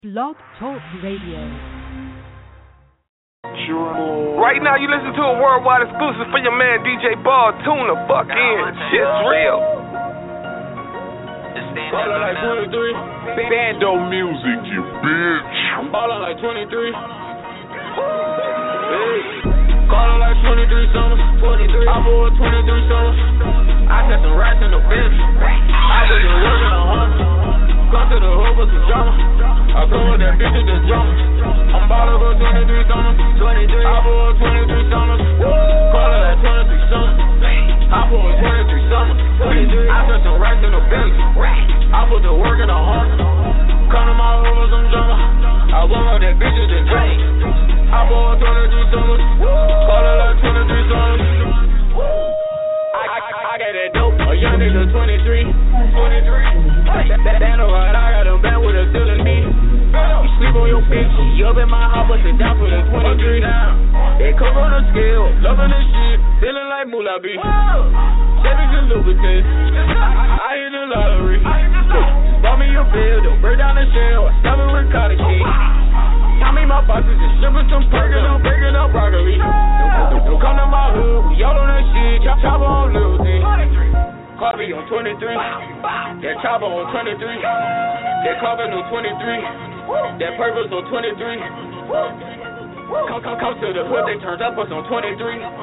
Blog Talk Radio. Right now you listen to a worldwide exclusive for your man DJ Ball. Tune the fuck in. Shit's real. Ballin' like 23. Bando music, you bitch. I'm ballin' like 23. Hey. Callin' like 23 summers. I bought 23 summers. I got some rats in the bench. I was just working on hunt. Gone to the hood with some drama. I come with that bitch with the drama. I'm ballin' for 23 summers. I bought 23 summers. Callin' like 23 summers. I bought 23 summers. I got some rats in the bench. I put the work in the heart. Come to my hood with some drama. I want that bitch with the drama. I bought 23 summers. Callin' like 23 summers. I got that dope. A young nigga 23. That know what I got him back with a still in me. You sleep on your bitch. You up in my house, but sit down for the 23 down. They come on the scale, loving this shit, feeling like Moolah B. Chevys and Louboutins. I hit the lottery. Bought me a bill, don't break down the shell. I stab it with cotton key. I mean my bosses is shipping some breaking up broccoli. Don't come to my hood, we all on that shit. Chopper on Lil D. Coffee on 23. That chopper on 23. That coffee on 23. That purpose on 23. Come to the hood, they turned up us on 23.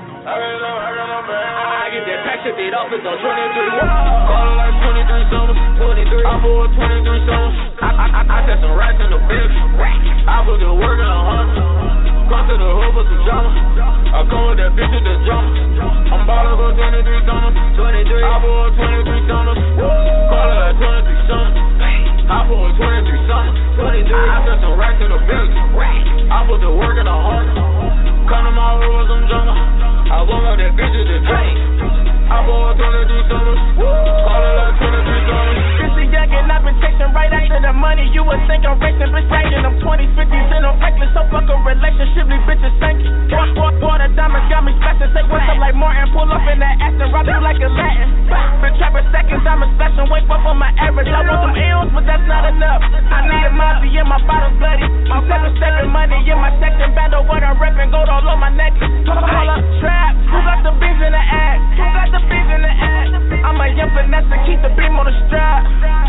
I get that pack shit, they off, it's on 23. Callin' like 23 summers. I bought 23 summers. I set some racks in the bitch. I put the work in the hunt. Gone to the hood with some drama. I come with that bitch with the drama. I'm ballin' for 23 summers. I bought 23 summers. Callin' like 23 summers. I bought 23 summers. I set some racks in the bitch. I put the work in the heart. Come to my hood with some drama. I want that bitch with the drink. I bought 23 summers. Call it like 23 summers. Since a youngin', I've been chasing right after the money. You would think I'm racing, bitch, ranging. I'm 20s, 50s, and I'm reckless. So fuck a relationship, these bitches thank you. Water diamonds got me splashing. Say what's up like Martin. Pull up in that Aston, rock you like a Latin. Been trapping seconds, I'm a special. Wake up on my average. I want some L's, but that's not enough. I need a Mozzie in my bottom bloody. I'm stepping money in my section. Battle what I'm reppin', gold all on my neck. Call up trap. Who got the beans in the ass? Who got the beans in the ass? I'm a young finesse to keep the beam on the strap.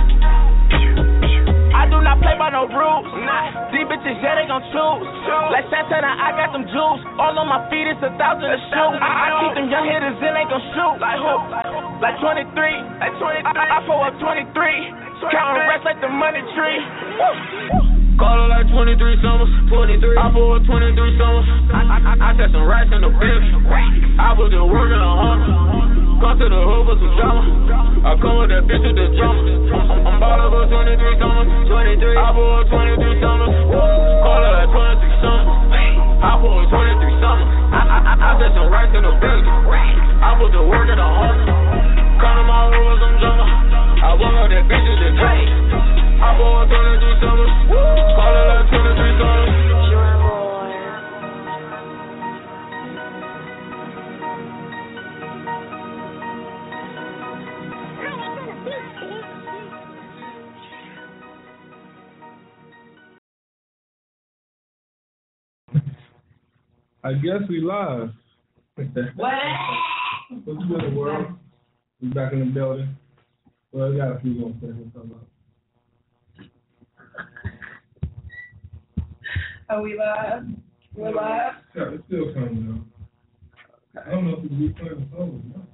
I do not play by no rules. Nah. These bitches, yeah, they gon' choose. Like Santana, I got them jewels. All on my feet, it's 1,000 a shoe. I keep them young hitters in, they gon' shoot. Like who? Like 23. I pull up 23. Counting racks like the money tree. Call it like 23 summers. I bought 23 summers. I set some racks in the bitch. I put the work in the hunt. Gone to the hood with some drama. I come with that bitch with the drama. I'm ballin' for 23 summers. I bought 23 summers. Call it like 23 summers. I bought 23 summers. I set some racks in the bitch. I put the work in the hunt. Come to my hood with some drama. I want that bitch with the drama. I bought 23 summers. Call it like 23 summers. I guess we live. What? What's good, world? We back in the building. Well, I got a few more seconds to come up. Are we live? We're live? Yeah, it's still coming out. I don't know if it's replaying the phone or not.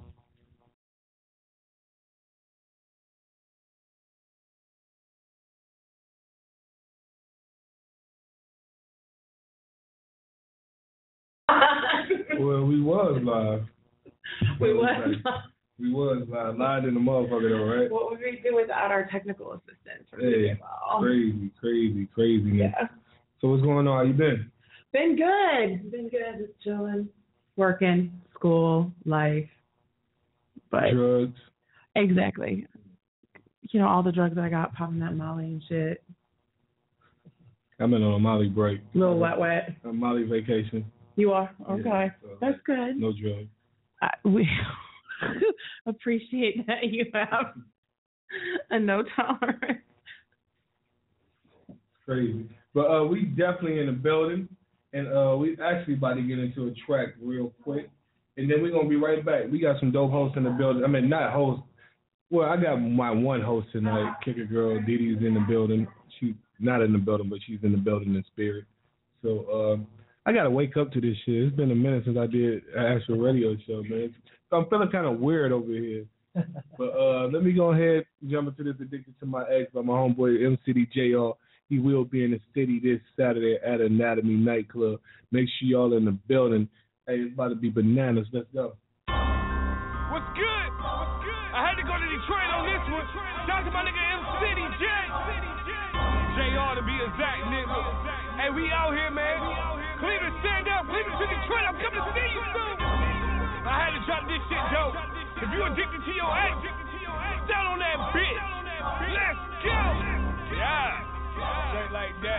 Well, we was live. We was live. We was live in the motherfucker though, right? What would we do without our technical assistants? Hey, crazy. Yeah. So what's going on? How you been? Been good. Just chilling, working, school, life. But drugs. Exactly. You know, all the drugs that I got, popping that Molly and shit. I'm in on a Molly break. Little wet. A Molly vacation. You are? Okay. Yeah, so that's good. No drugs. We appreciate that you have a no tolerance. crazy. But we definitely in the building, and we actually about to get into a track real quick, and then we're going to be right back. We got some dope hosts in the building. I mean, not hosts. Well, I got my one host tonight, Kicker Girl. Didi's in the building. She's not in the building, but she's in the building in spirit. So I got to wake up to this shit. It's been a minute since I did an actual radio show, man. So I'm feeling kind of weird over here. But let me go ahead and jump into this Addicted to My Ex by my homeboy MCDJR. He will be in the city this Saturday at Anatomy Nightclub. Make sure y'all in the building. Hey, it's about to be bananas. Let's go. What's good? I had to go to Detroit on this one. Shout out to my nigga MCDJ. JR to be exact, nigga. Hey, we out here, man. Cleveland, stand up. Cleveland to Detroit. I'm coming to see you soon. I had to drop this shit, dope. If you addicted to your ex, down on that bitch. Let's go. Yeah. Straight like that.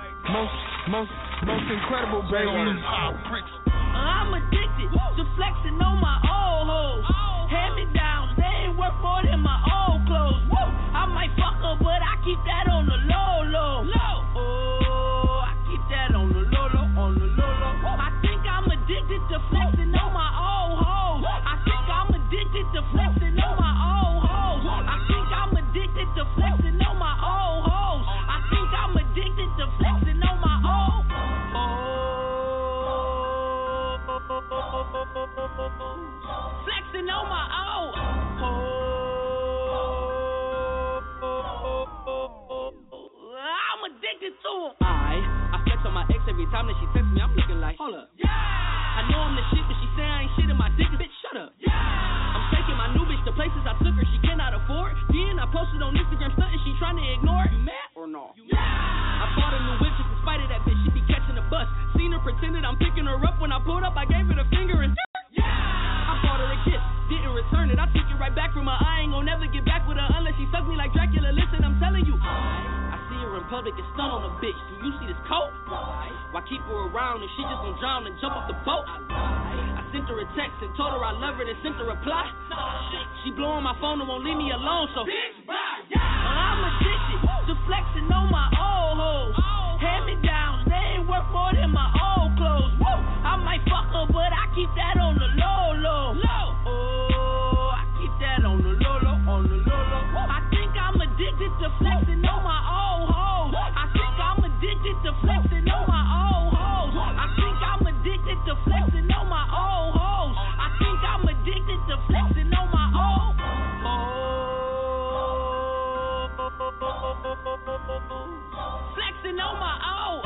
Most incredible, baby. I'm addicted to flexing on my old hoes. Hand me downs, they ain't worth more than my old clothes. I might fuck her, but I keep that on the low. Oh, I keep that on the low. I think I'm addicted to flexing on my old hoes. I think I'm addicted to flexing on my old hoes. I think I'm addicted to flexing on my old hoes. I think I'm addicted to flexing on my old flexing on my old I'm addicted to him. I flex on my ex every time that she texts me. I'm looking like, hold up. Yeah. I know I'm the shit, but she say I ain't shit in my dick. Bitch, shut up. Yeah. I'm taking my new bitch to places I took her. She cannot afford. Then I posted on Instagram something she trying to ignore. You mad or no? Yeah. I bought a new whip just in spite of that bitch. She be catching a bus. Seen her pretended I'm picking her up. When I pulled up, I gave her the finger and yeah. I bought her a kiss, didn't return it. I took it right back from her. I ain't gon' never get back with her unless she suck me like Dracula. Listen, I'm telling you. I see her in public and stun on a bitch. Do you see this coat? Why keep her around if she just gon' drown and jump off the boat? I sent her a text and told her I love her, then sent her a reply. She blowing my phone and won't leave me alone, so I'm addicted to flexing on my old hoes. Hand me downs, they ain't worth more than my old clothes. I might fuck her, but I keep that on the low. Oh, I keep that on the low. I think I'm addicted to flexing on my old hoes. I think I'm addicted to flexing on my old hoes. I think I'm addicted to flexing on my old hoes. I think I'm addicted to flexing on my old flexing on my old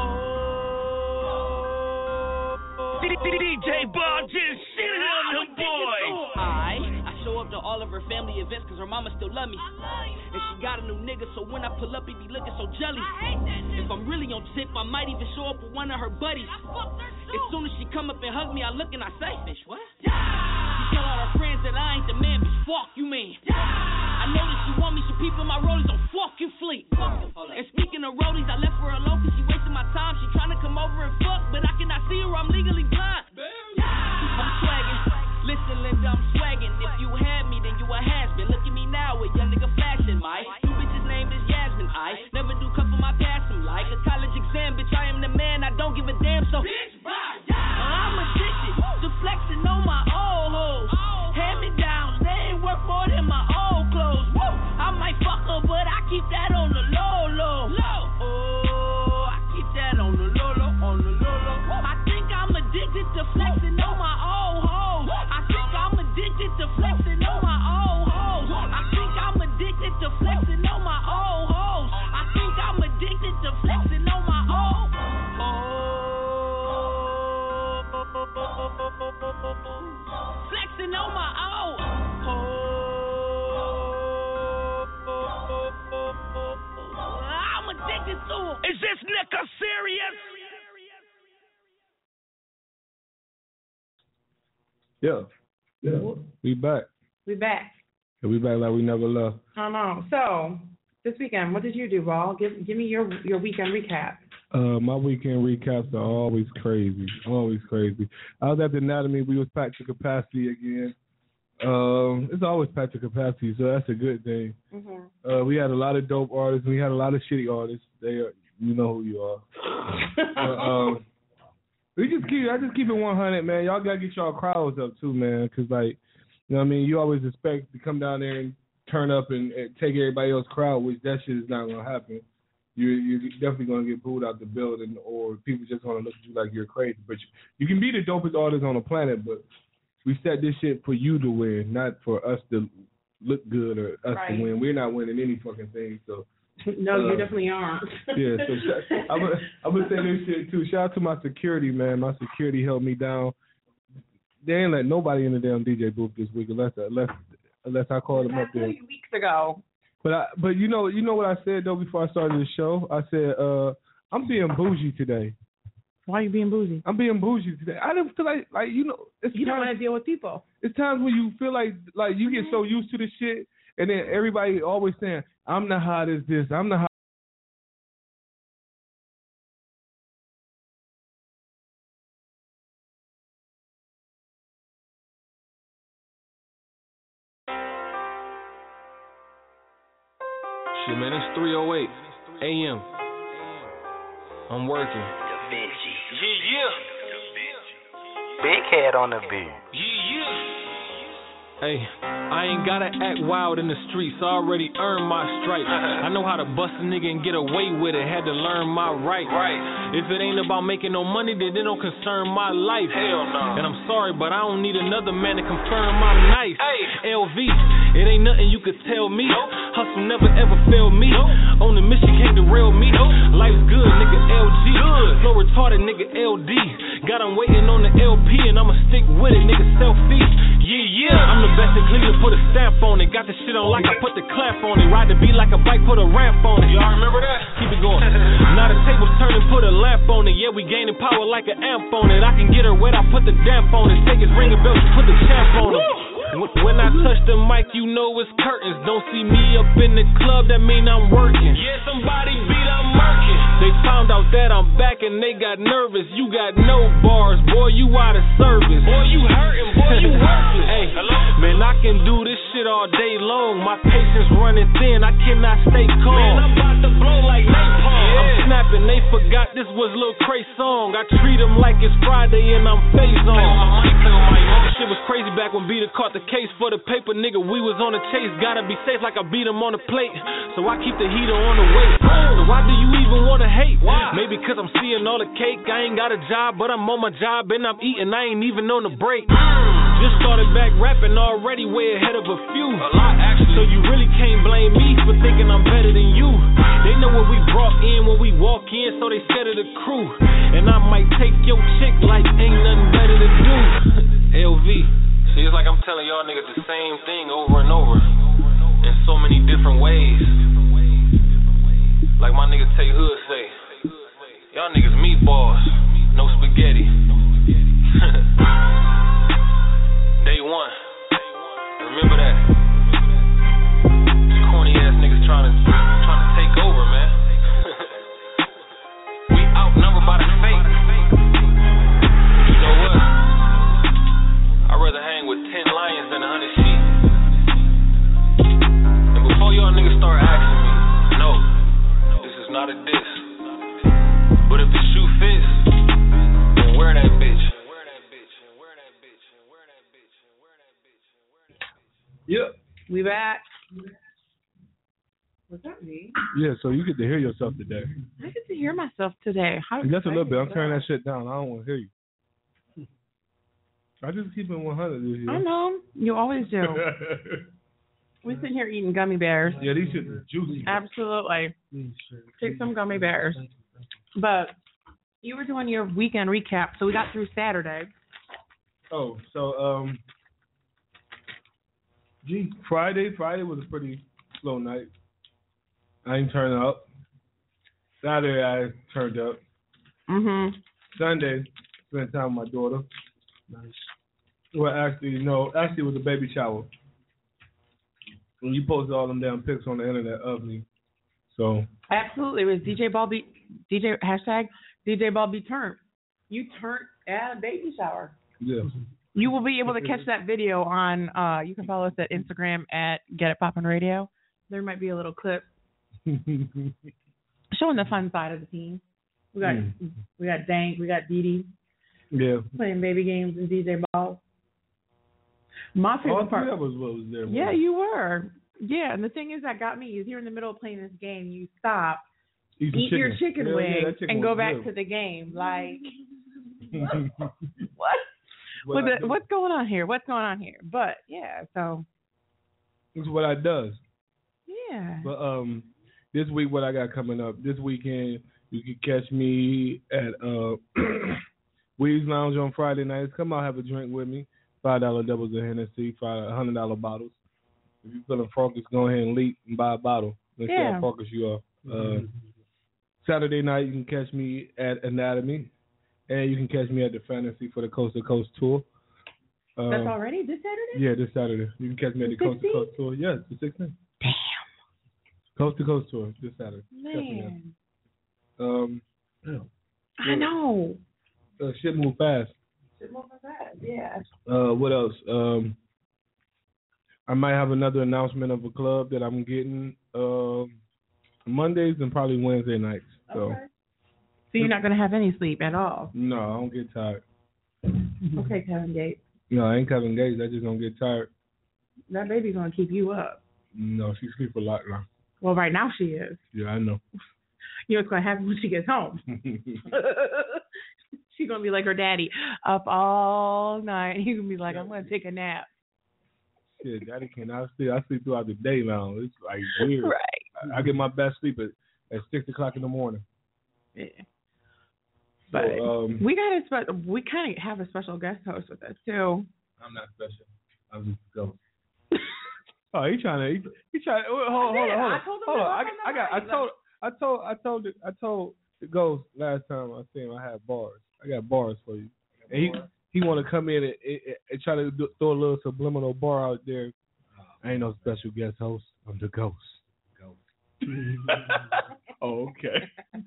DJ Ball just shitting on them boys. I show up to all of her family events cause her mama still love me. And she got a new nigga, so when I pull up, he be looking so jelly. If I'm really on tip, I might even show up with one of her buddies. As soon as she come up and hug me, I look and I say, bitch, what? She tell all her friends that I ain't the man, bitch, fuck you, man. I know that she want me, she peeping my rollies, don't fuck you, fleet. And speaking of rollies, I left her alone cause she wasting my time. She trying to come over and fuck, but I cannot see her, I'm legally blind. I'm swagging, listen Linda, I'm swagging. If you had me, then you a has-been. Look at me now with young nigga flashing, my two bitches name is Yasmin. I never do cover my past, I'm like a college exam, bitch, I am the man, I don't give a damn, so I'm addicted to flexing on my old hoes. Hand me downs, they ain't worth more than my old clothes. I might fuck her, but I keep that on the low. Oh, I keep that on the low. I think I'm addicted to flexing on my old hoes. I think I'm addicted to flexing on my old hoes. I think I'm addicted to flexing on my old hoes. I think I'm addicted to flexing on my old flexing on my old I'm addicted to him. Is this nigga serious? Yeah. We back. Yeah, we back like we never left. I know. So, this weekend, what did you do, Ball? Give me your weekend recap. My weekend recaps are always crazy. I was at the Anatomy. We was packed to capacity again. It's always packed to capacity, so that's a good thing. Mm-hmm. We had a lot of dope artists. We had a lot of shitty artists. You know who you are. I just keep it 100, man. Y'all gotta get y'all crowds up too, man. Cause like, you know what I mean. You always expect to come down there and turn up and take everybody else's crowd, which that shit is not gonna happen. You're definitely gonna get booed out the building, or people just gonna look at you like you're crazy. But you can be the dopest artist on the planet, but we set this shit for you to win, not for us to look good or us to win. We're not winning any fucking thing, so. No, you definitely aren't. Yeah, so I'm gonna say this shit too. Shout out to my security, man. My security held me down. They ain't let nobody in the damn DJ booth this week unless I called them up there. 2 weeks ago. But you know what I said though before I started the show? I said I'm being bougie today. Why are you being bougie? I'm being bougie today. I didn't feel like you know. You don't want to deal with people. It's times when you feel like you get so used to the shit, and then everybody always saying, I'm the hottest this, I'm the hot. Shit, man, it's 3:08 a.m. I'm working. Da Vinci. Yeah. Big head on the beat. Yeah. Hey, I ain't gotta act wild in the streets, I already earned my stripes. I know how to bust a nigga and get away with it, had to learn my rights. If it ain't about making no money, then it don't concern my life. Hell no. And I'm sorry, but I don't need another man to confirm I'm nice. Hey. LV, it ain't nothing you could tell me. Hustle never ever failed me. On the mission can't derail me. Life's good, nigga, LG. Flow retarded, nigga, LD. Got him waiting on the LP, and I'ma stick with it, nigga, selfie. Yeah, I'm the best in Cleveland, put a stamp on it. Got the shit on like I put the clamp on it. Ride the beat like a bike, put a ramp on it. Y'all remember that? Keep it going. Now the table's turning, put a lamp on it. Yeah, we gaining power like an amp on it. I can get her wet, I put the damp on it. Take his ring and belt, put the champ on it. When I touch the mic, you know it's curtains. Don't see me up in the club, that mean I'm working. Yeah, somebody beat I'm murking. They found out that I'm back and they got nervous. You got no bars, boy, you out of service. Boy, you hurting, boy, you working. Hey, hello? Man, I can do this shit all day long. My patience running thin, I cannot stay calm. Man, I'm about to blow like napalm. Yeah. I'm snapping, they forgot this was Lil Cray song. I treat them like it's Friday and I'm phase on. Shit was crazy back when Beater caught the case for the paper, nigga. We was on the chase, gotta be safe like I beat him on the plate. So I keep the heater on the weight. So why do you even wanna hate? Why? Maybe cause I'm seeing all the cake. I ain't got a job, but I'm on my job and I'm eating. I ain't even on the break. Just started back rapping already, way ahead of a few. A lot, actually. So you really can't blame me for thinking I'm better than you. They know what we brought in when we walk in, so they scared of the crew. And I might take your chick like ain't nothing better to do. LV. See, it's like I'm telling y'all niggas the same thing over and over in so many different ways. Like my nigga Tay Hood say, y'all niggas meatballs, no spaghetti. Day one, remember that. These corny ass niggas trying to take over, man. We outnumbered by the fake. You know what? I'd rather hang with 10 lions than 100 sheep. And before y'all niggas start asking me, no, this is not a diss. But if the shoe fits, then wear that bitch. Yep. We back. Was that me? Yeah, so you get to hear yourself today. I get to hear myself today. How Just a little bit. I'm turning that shit down. I don't want to hear you. I just keep it 100 this year. I know. You always do. We're sitting here eating gummy bears. Yeah, these shit are juicy. Absolutely. Take some gummy bears. But you were doing your weekend recap, so we got through Saturday. Oh, so Friday was a pretty slow night. I ain't turn up. Saturday I turned up. Sunday spent time with my daughter. Nice. Well, actually, no. Actually, it was a baby shower. And you posted all them damn pics on the internet of me. So. Absolutely. It was DJ Balby #DJ Balby turned. You turned at a baby shower. Yeah. You will be able to catch that video on. You can follow us at Instagram at Get It Poppin' Radio. There might be a little clip showing the fun side of the team. We got Dank, we got Dee Dee. Yeah. Playing baby games and DJ ball. My favorite part was what was there. Yeah, you were. Yeah, and the thing is that got me is you're in the middle of playing this game, you stop, eat your chicken wing, and go back to the game. Like, what? What's going on here? What's going on here? But yeah, so it's what I does. Yeah. But this week, what I got coming up this weekend, you can catch me at Weeds Lounge on Friday nights. Come out, have a drink with me. $5 doubles of Hennessy, $100 bottles. If you're feeling focused, go ahead and leap and buy a bottle. Make sure I focus you up. Saturday night, you can catch me at Anatomy, and you can catch me at the Fantasy for the Coast to Coast tour. That's already this Saturday? Yeah, this Saturday. You can catch me at the Coast to Coast tour. Yes, the 16th. Damn. Coast to Coast tour this Saturday. Man. I know. Shit move fast. Yeah. What else? I might have another announcement of a club that I'm getting Mondays and probably Wednesday nights. So you're not going to have any sleep at all? No, I don't get tired. Okay, Kevin Gates. No, I ain't Kevin Gates. I just don't get tired. That baby's going to keep you up. No, she sleeps a lot now. Well, right now she is. Yeah, I know. You know what's going to happen when she gets home? She's going to be like her daddy, up all night. He's going to be like, I'm going to take a nap. Shit, daddy cannot sleep. I sleep throughout the day now. It's like weird. Right. I get my best sleep at 6 o'clock in the morning. Yeah. But we kind of have a special guest host with us too. I'm not special. I'm just a ghost. Oh, he trying to. Hold on. I told the ghost last time I seen him I had bars. I got bars for you. And he want to come in and try to throw a little subliminal bar out there. I ain't no special guest host. I'm the ghost. Oh, okay.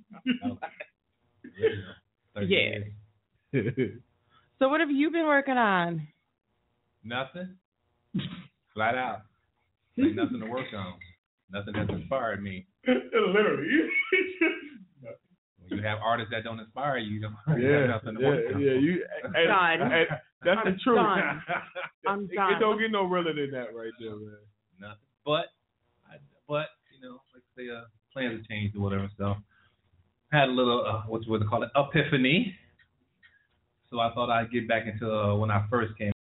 Yeah. So what have you been working on? Nothing. Flat out. Like nothing to work on. Nothing has inspired me. Literally. When you have artists that don't inspire you, you have nothing to work on. Done. That's the truth. I'm done. It don't get no realer than that right there, man. Nothing. But you know, like say plans have changed or whatever. So I had a little what they call it, epiphany. So I thought I'd get back into when I first came.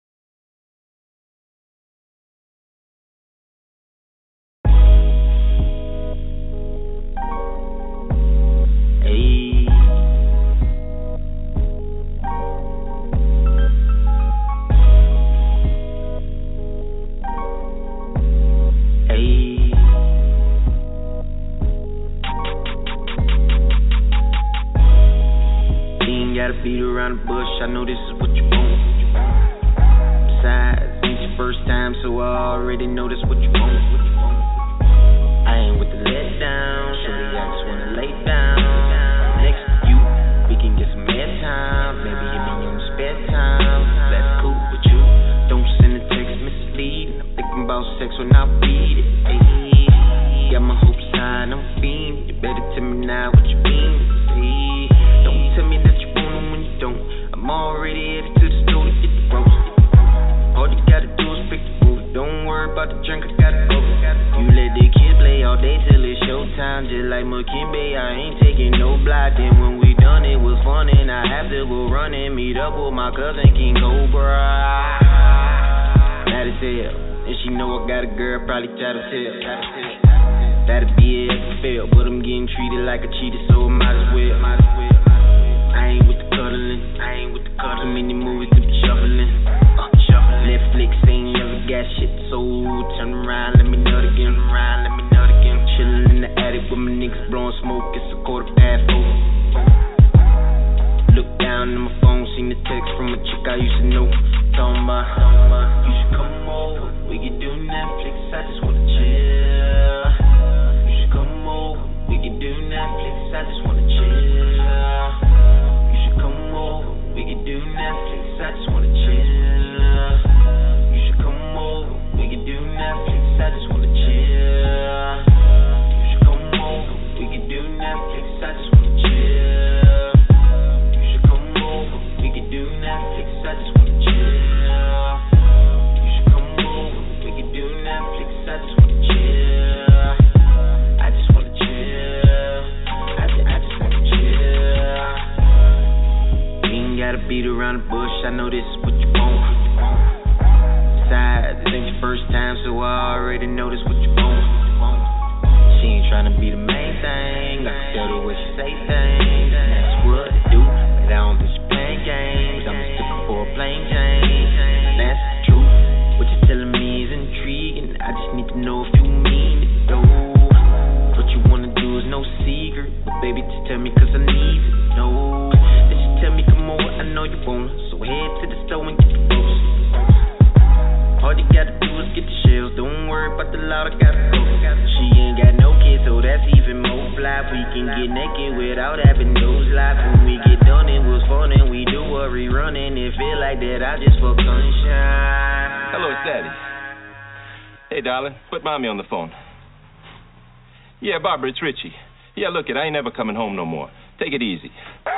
Beat around the bush, I know this is what you want. Besides, ain't your first time, so I already know this what you want. I ain't with the letdown, surely I just wanna lay down next to you. We can get some airtime, maybe in your spare time. That's cool with you. Don't send a text misleading. I'm thinking about sex when I read it. Hey, got my hopes high, and I'm fiending. You better tell me now what you mean. Hey, don't tell me that I'm already headed to the store to get the roast. All you gotta do is pick the food. Don't worry about the drink, I gotta go. You let the kids play all day till it's showtime. Just like McKinley, I ain't taking no block. Then when we done, it was fun and I have to go run and meet up with my cousin King Cobra. Mad as hell, and she know I got a girl, probably try to tell. That'd be it if it fail, but I'm getting treated like a cheater, so I might as well. I ain't with the cuddling. Too many movies to be shuffling. Netflix ain't never got shit, so turn around, let me nut again. Chillin' in the attic with my niggas blowing smoke. It's 4:04. Look down at my phone, seen the text from a chick I used to know. Talking about, you should come over. We can do Netflix. I just wanna chill. You should come over. We can do Netflix. I just wanna chill. We can do Netflix, I just wanna chill. gotta beat around the bush. I know this is what you want. Besides, this ain't your first time, so I already know this what you want. She ain't tryna be the main thing. I can tell the way she say things. That's what I do. But I don't think she playing games. I'm just looking for a plain Jane. That's the truth. What you're telling me is intriguing. I just need to know if you mean it though. What you wanna do is no secret. But baby, just tell me cause I need to know. Just tell me come over, I know you wanna. So head to the store and get the books. All you gotta do is get the shells. Don't worry about the lot, I gotta go. She ain't got no kids, so that's even more fly. We can get naked without having those lives. When we get done, it was fun and we do a rerun. And it feel like that, I just fuck sunshine. Hello, it's Daddy. Hey, darling, put Mommy on the phone. Yeah, Barbara, it's Richie. Yeah, look it, I ain't never coming home no more. Take it easy.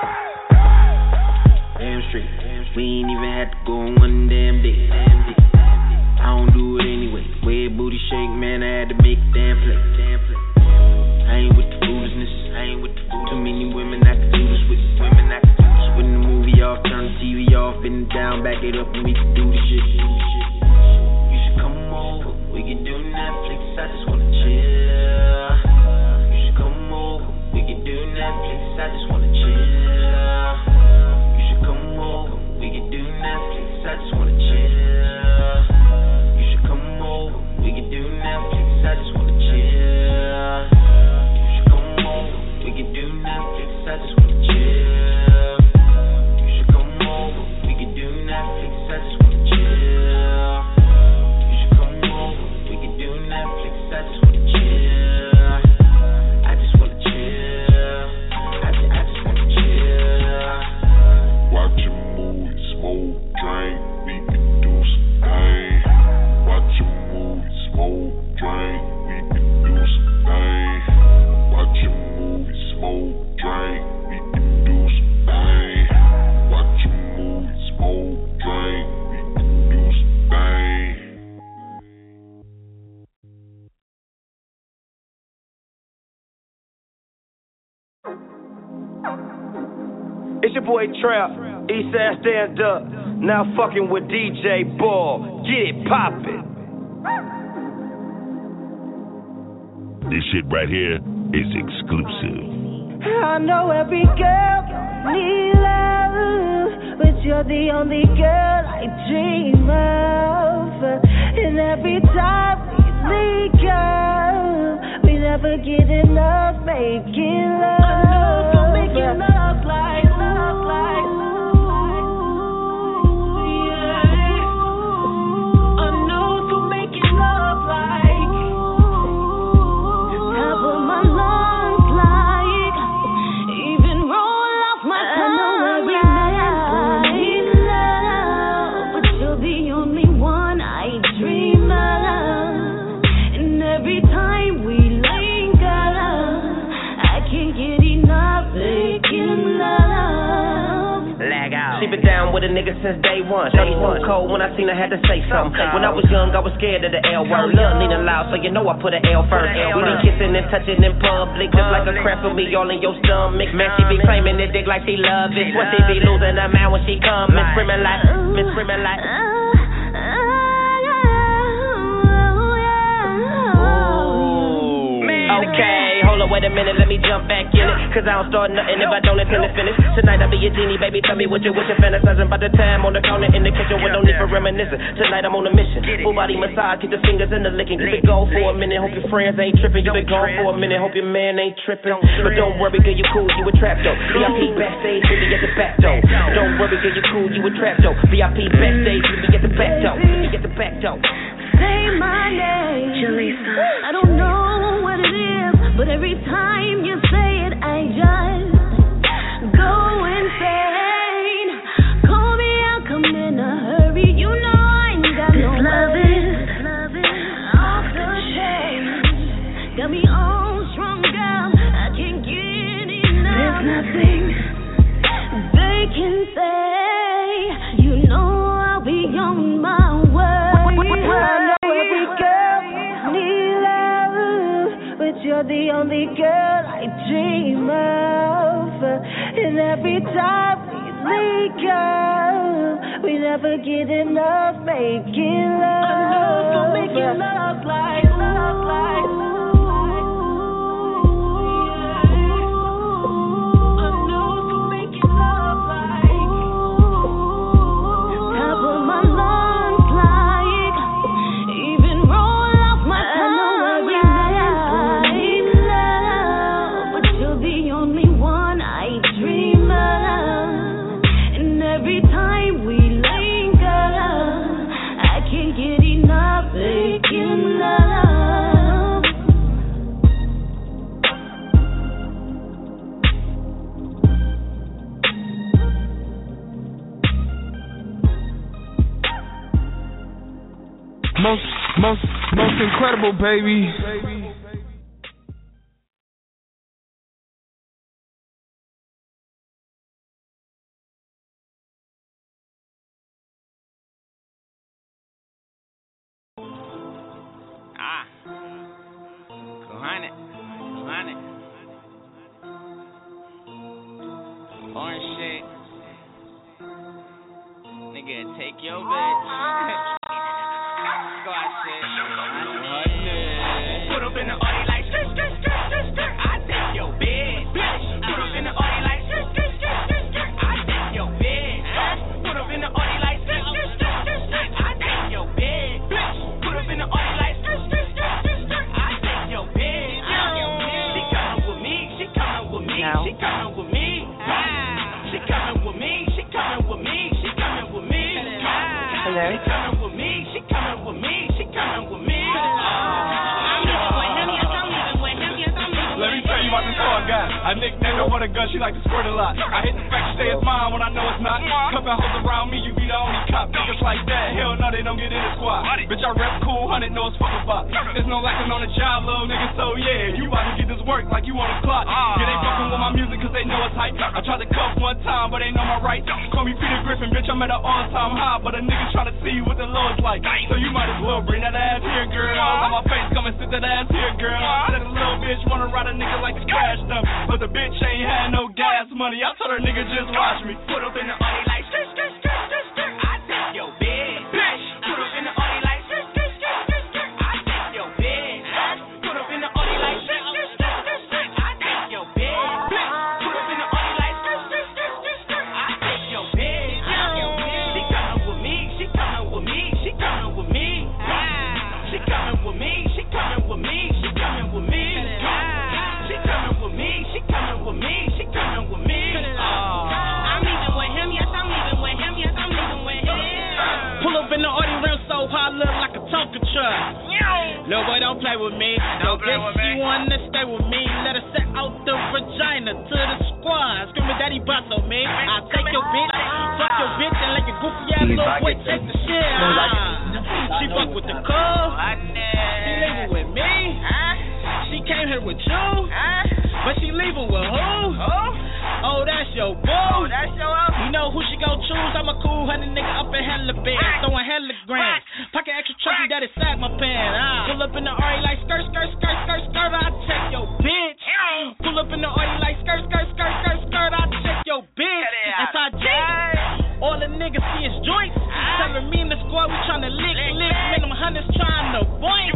Damn straight, we ain't even had to go on one damn day. I don't do it anyway. Way booty shake, man, I had to make a damn play. I ain't with the foolishness. Too many women I can do this with. When the movie off, turn the TV off, bend it down, back it up, and we can do this shit. You should come over, we can do Netflix. I just wanna chill. You should come over, we can do Netflix. I just wanna chill. You should come over, we can do Netflix. I just wanna chill. We can do Netflix, I just wanna chill. You should come over. We can do Netflix, I just wanna chill. You should come over. We can do Netflix, I just wanna chill. You should come over. We can do Netflix, I just wanna chill. I just wanna chill. I just wanna chill. Watch a movie, smoke, drink, we can do some things. Watch a movie, smoke, drink, we can do some things. Watch a movie, smoke, drink, we can do some things. Watch a movie, smoke, drink, we can do some things. It's your boy Trap, Eastside Stand Up. Now fucking with DJ Ball. Get it poppin'. This shit right here is exclusive. I know every girl needs love, but you're the only girl I dream of. And every time we link up, we never get enough making love. I know so making love like with a nigga since day one. Shorty so cold when I seen her, had to say something. When I was young, I was scared of the L word. Love leaning loud, so you know I put an L first. We be kissing and touching in public, just like a crap will be all in your stomach. Man, she be claiming the dick like she love it. What she be losing her mind when she come? Miss screaming like. Okay, hold on, wait a minute, let me jump back in it. Cause I don't start nothing if I don't intend to finish. Tonight I'll be a genie, baby, tell me what you're fantasizing about the time on the counter in the kitchen with no need for reminiscing. Tonight I'm on a mission, full body massage, get the fingers in the licking. You been gone for a minute, hope your friends ain't tripping. You been gone for a minute, hope your man ain't tripping. But don't worry, girl, you cool, you a trap though. VIP backstage, we be at the back door. Don't worry, girl, you cool, you a trap though. VIP backstage, we be at the back door. Say my name, Jalisa. I don't know what it is, but every time you say it, I just go insane. Call me, I'll come in a hurry. You know I ain't got no worries. Off the chain, got me all strung out. I can't get enough. There's nothing they can say. You know I'll be on my way. You're the only girl I dream of. And every time we honestly, girl, we never get enough making love. Making love like, love like. Most incredible, baby. Orange shit. Nigga, take your bitch. Squad shit. Put up in the Audi like skirt, skirt, skirt, skirt, skirt. I take your bitch. Put up in the Audi like skirt, skirt, skirt, skirt, skirt. I take your bitch. Put up in the Audi like skirt, skirt, skirt, skirt, skirt. I take your bitch. Put up in the Audi like skirt, skirt, skirt, skirt, skirt. I take your bitch. She coming with me. She coming with me. She coming with me. She coming with me. She coming with me. She coming with me. Hello. She coming with me. She coming with me. She coming with me. I'm leaving with him. Yes, I'm leaving with him. Yes, I'm leaving with him. Let me tell you about this hard guy. I nicknamed her with a gun. She like to squirt a lot. I hate the fact she say it's mine when I know it's not. Cupping hoes around me, you be the only cop. Niggas like that, hell no, they don't get in the squad. Bitch, I rep cool, 100 knows fuck about. There's no lacking on the job, little nigga. So yeah, you about to get this work like you on the clock. Yeah, they fucking with my music cause they know it's hype. I tried to cuff one time, but they know my right. Call me Peter Griffin, bitch, I'm at an all-time high. But a nigga trying to see what the low's like. So you might as well bring that ass here, girl. On my face, come and sit that ass here, girl. Said a little bitch wanna ride a nigga like a crash dump. But the bitch ain't had no gas money. I told her nigga just watch me. Put up in the Audi like skirt, skirt, skirt, skirt, skirt. I take your bitch. Put up in the Audi like skirt, skirt, skirt, skirt, skirt. I take your bitch. Put up in the Audi like skirt, skirt, skirt, skirt, skirt. I take your bitch. Put up in the Audi like skirt, skirt, skirt, skirt, skirt. I take your bitch. She coming with me. She coming with me. She coming with me. She coming with me. She coming with me. She coming with me. She coming with me. She coming with me. She coming with me. I'm leaving with him. Yes, I'm leaving with him. Yes, I'm leaving with him. Pull up in the Audi rim so high, look like a Tonka truck. Little boy, don't play with me. Don't play with me. She wanna stay with me. Let her set out the vagina to the squad. Screaming, daddy, boss on me. I'll take your bitch, fuck your bitch, and let your goofy ass little boy take the shit. She fuck with the cool. She leaving with me. She came here with you. But she leaving with who? Oh, that's your boo. You know who she gon' choose? I'm a cool honey nigga up in hella bands, throwing hella grams. Pocket extra chunky that is sag my pants. Pull up in the Audi like skirt, skirt, skirt, skirt, skirt. I check your bitch. Pull up in the Audi like skirt, skirt, skirt, skirt, skirt. I check your bitch. S.I.G. All the niggas see is joints. Telling me in the squad we tryna lick. Minimum hundreds trying to boink.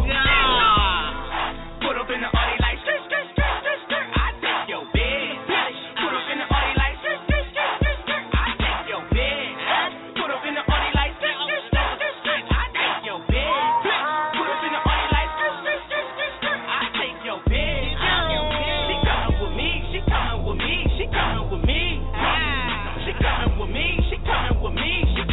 Put up in the Audi like skirt, skirt, skirt, skirt, skirt. I take your bitch. Put up in the Audi like skirt, skirt, skirt, skirt, skirt. I take your bitch. Put up in the Audi like skirt, skirt, skirt, skirt, skirt. I take your bitch. Put up in the Audi like skirt, skirt, skirt, skirt, skirt. I take your bitch. She coming with me. She coming with me. She coming with me. She coming with me. She coming with me. She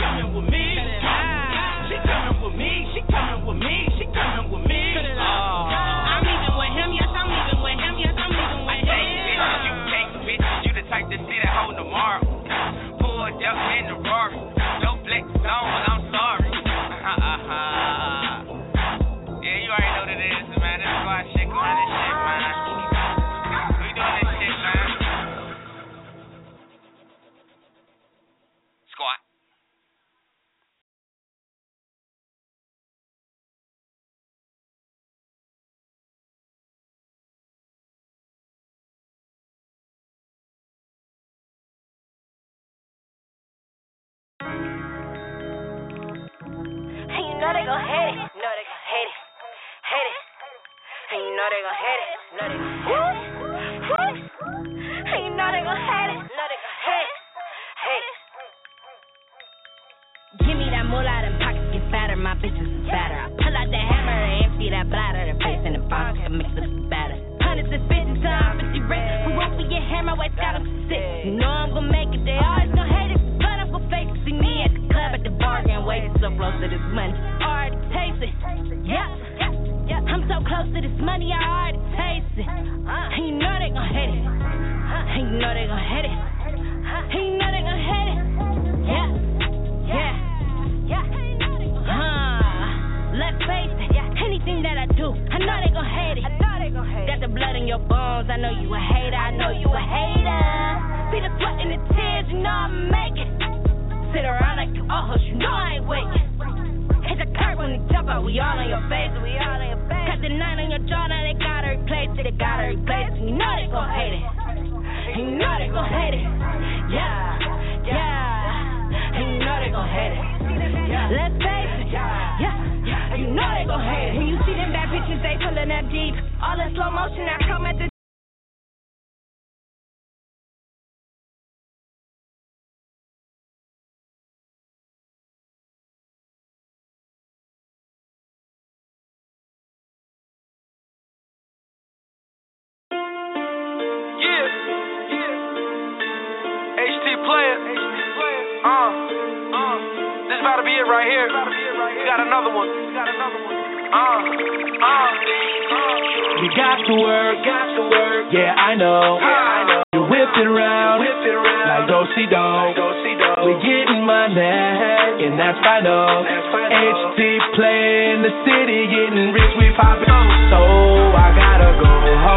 know they gon' hate it. Know they gon' hate it. Hate it. And you know they gon' hate it. Know they gon' hate it. And you know they gon' hate it. Know they gon' hate it. Hate it. Give me that moolah, them pockets get fatter. My bitches is better. I pull out the hammer and empty that bladder. The face in the box can mix up better. Hundreds and fifty times, 50 rent. Who won't be your hammer? Waist got them sick. You know I'm gon' make it. They always gon' hate it. Turn up a face to see me at the club at the bar and waiting so close to this money. Already taste it. Yeah. I'm so close to this money, I already taste it. And you know they gon' hate it. And you know they gon' hate it. And you know they gon' hate it. Yeah. Let's face it. Anything that I do, I know they gon' hate it. Got the blood in your bones, I know you a hater. I know you a hater. See the sweat and the tears, you know I'ma make it. Sit around like you all, you know I ain't waiting. Hit the curb when you jump out, we all on your face. Got the 9 on your jaw, now they gotta replace it. They gotta replace it, you know they gon' hate it. And you know they gon' hate it. Yeah. And you know they gon' hate it. Let's face it. Yeah. And you know they gon' hate it. And you see them bad bitches, they pullin' up deep. All that slow motion, I come at the This about to be it right here. We got another one. You got to work, yeah, I know. You whip it around, like Go-See Dog. We getting money, and that's final. HT play in the city, getting rich, we poppin'. So I gotta go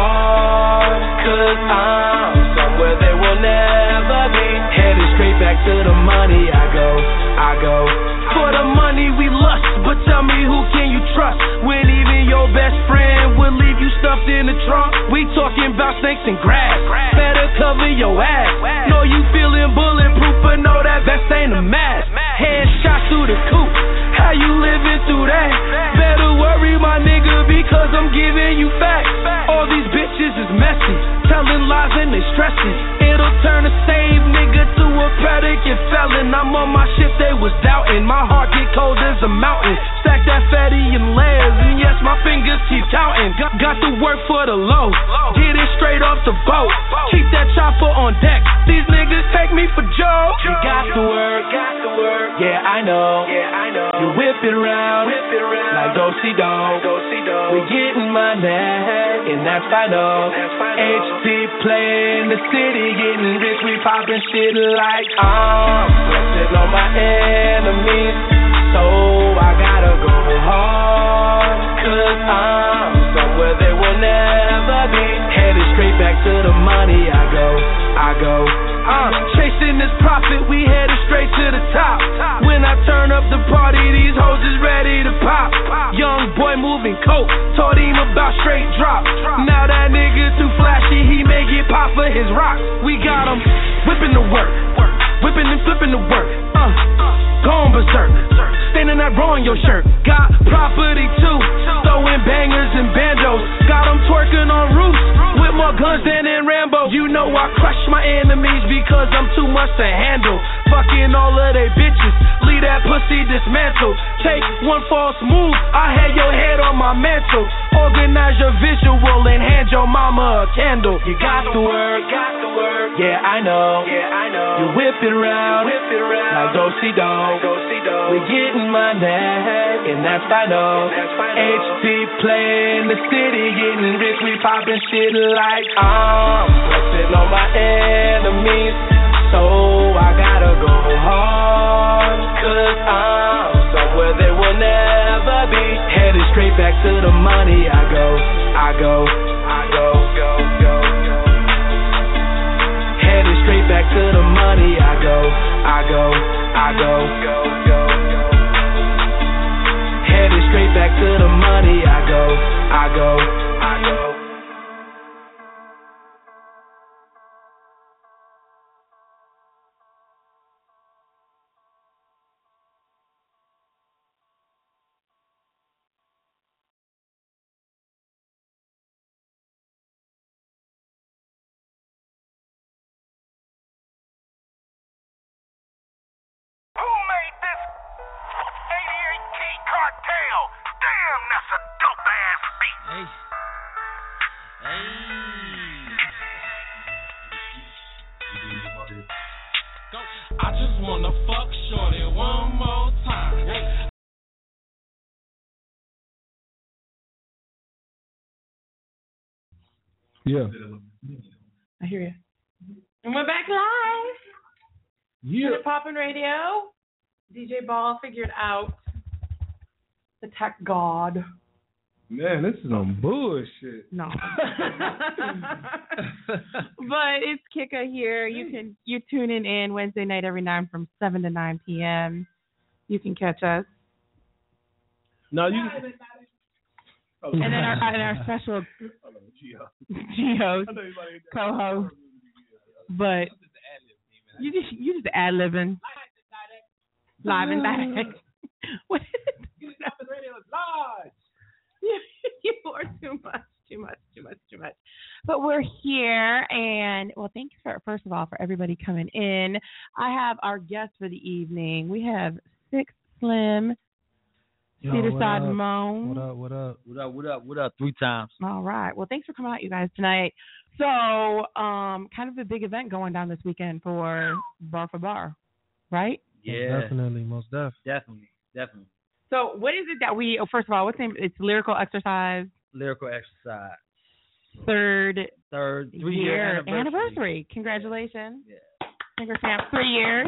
hard, 'cause I'm somewhere they will never be. Headed straight back to the money, I go. For the money we lust, but tell me who can you trust? When even your best friend will leave you stuffed in the trunk. We talking about snakes and grass, better cover your ass. Know you feeling bulletproof, but know that vest ain't a mask. Headshot through the coop, how you living through that? Better worry my nigga, because I'm giving you facts. All these bitches is messy, telling lies and they stressing. It'll turn a same nigga to a predicate felon. I'm on my shit, they was doubting. My heart get cold as a mountain. Stack that fatty in layers, and yes, my fingers keep counting. Got to work for the low, get it straight off the boat. Keep that chopper on deck, these niggas take me for Joe. You got to work, yeah, I know. You whip it around, like Go-See Dog. We getting money, and that's final. HT play in the city, getting rich, we poppin' shit like I'm flexing on my enemies. So I gotta go hard, 'cause I'm somewhere they will never be. Headed straight back to the money, I go. Chasing this profit, we headed straight to the top. When I turn up the party, these hoes is ready to pop. Young boy moving coke, taught him about straight drop. Now that nigga too flashy, he may get pop for his rocks. We got him whipping the work, whipping and flipping the work. Gone berserk, standing that raw in your shirt. Got property too, throwing bangers and banjos. Got them twerking on roofs with more guns than in Rambo. You know I crush my enemies because I'm too much to handle. Fucking all of they bitches, leave that pussy dismantled. Take one false move, I had your head on my mantle. Organize your visual and hand your mama a candle. You got to work, yeah, I know. You whip it around, like Go-See Dog. We getting money, and that's final. HT play in the city, getting rich, we poppin' shit like I'm flexing on my enemies. So I gotta go hard, 'cause I'm somewhere they will never be. Headed straight back to the money, I go. Headed straight back to the money, I go. Headed straight back to the money, I go. that's a dope ass beat. Hey. I just wanna fuck shorty one more time. Hey. Yeah. I hear you. And we're back live. Yeah. The Poppin' Radio. DJ Ball figured out the tech god. Man, this is some bullshit. No. But it's Kika here. You're tuning in Wednesday night every night from 7 to 9 p.m. You can catch us. No, you. And then our special Geo co-host. But you just ad-libbing. Live and direct. What? You are too much. But we're here, and well, thanks first of all for everybody coming in. I have our guest for the evening. We have 6 Slim, Cedarside Moan. What up? 3 times. All right. Well, thanks for coming out, you guys, tonight. So, kind of a big event going down this weekend for Bar for Bar, right? Yeah, most definitely. So what is it that first of all, what's the name? It's Lyrical Exercise. Lyrical Exercise. Third 3-year anniversary. Congratulations. Yeah. Finger snap, 3 years.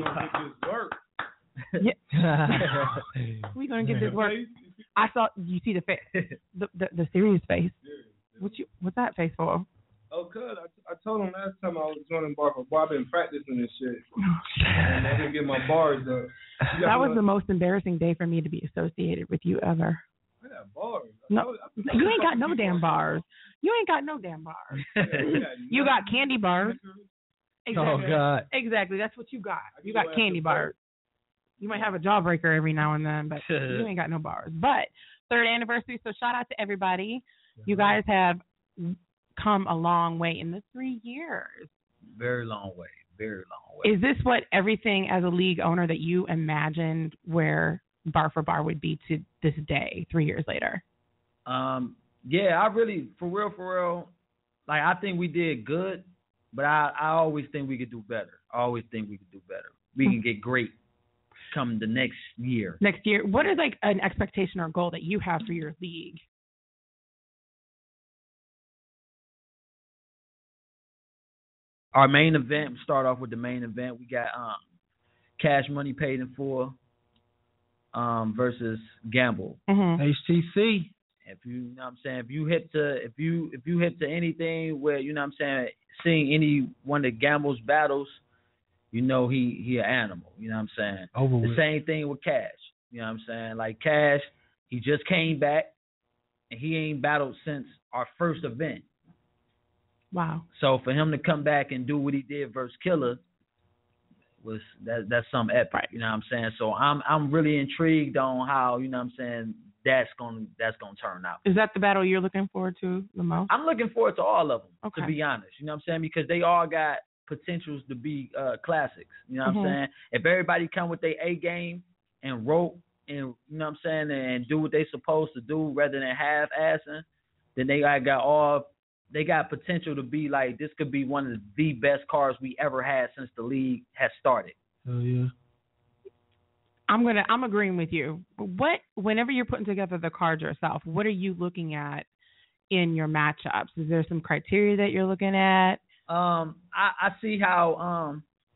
Yeah. We're gonna get this work. I saw you see the face, the serious face. What's that face for? Oh, good. I told him last time I was joining Bar for Bar. I've been practicing this shit. And I didn't get my bars up. That was the most embarrassing day for me to be associated with you ever. I got bars. No, you ain't got no damn bars. You ain't got no damn bars. You got candy bars. Exactly. Oh, God. Exactly. That's what you got. You got candy bars. You might have a jawbreaker every now and then, but you ain't got no bars. But 3rd anniversary, so shout out to everybody. You guys have come a long way in the 3 years. Very long way. Is this what everything as a league owner that you imagined where Bar for Bar would be to this day, 3 years later? Yeah, I really, for real, like I think we did good, but I always think we could do better. We can get great come the next year. What is like an expectation or goal that you have for your league? Our main event, start off with the main event. We got Cash Money Paid in Full versus Gamble. Mm-hmm. HTC. If you know what I'm saying, if you hip to anything where, you know what I'm saying, seeing any one of Gamble's battles, you know he an animal. You know what I'm saying? The same thing with Cash. You know what I'm saying? Like Cash, he just came back and he ain't battled since our first event. Wow. So for him to come back and do what he did versus Killer that's something epic. Right. You know what I'm saying? So I'm really intrigued on how, you know what I'm saying, that's gonna turn out. Is that the battle you're looking forward to the most? I'm looking forward to all of them, to be honest. You know what I'm saying? Because they all got potentials to be classics. You know what I'm saying? If everybody come with their A game and rope and, you know what I'm saying, and do what they supposed to do rather than half-assing, then they got potential to be like, this could be one of the best cards we ever had since the league has started. Oh yeah. I'm agreeing with you. Whenever you're putting together the cards yourself, what are you looking at in your matchups? Is there some criteria that you're looking at? I see how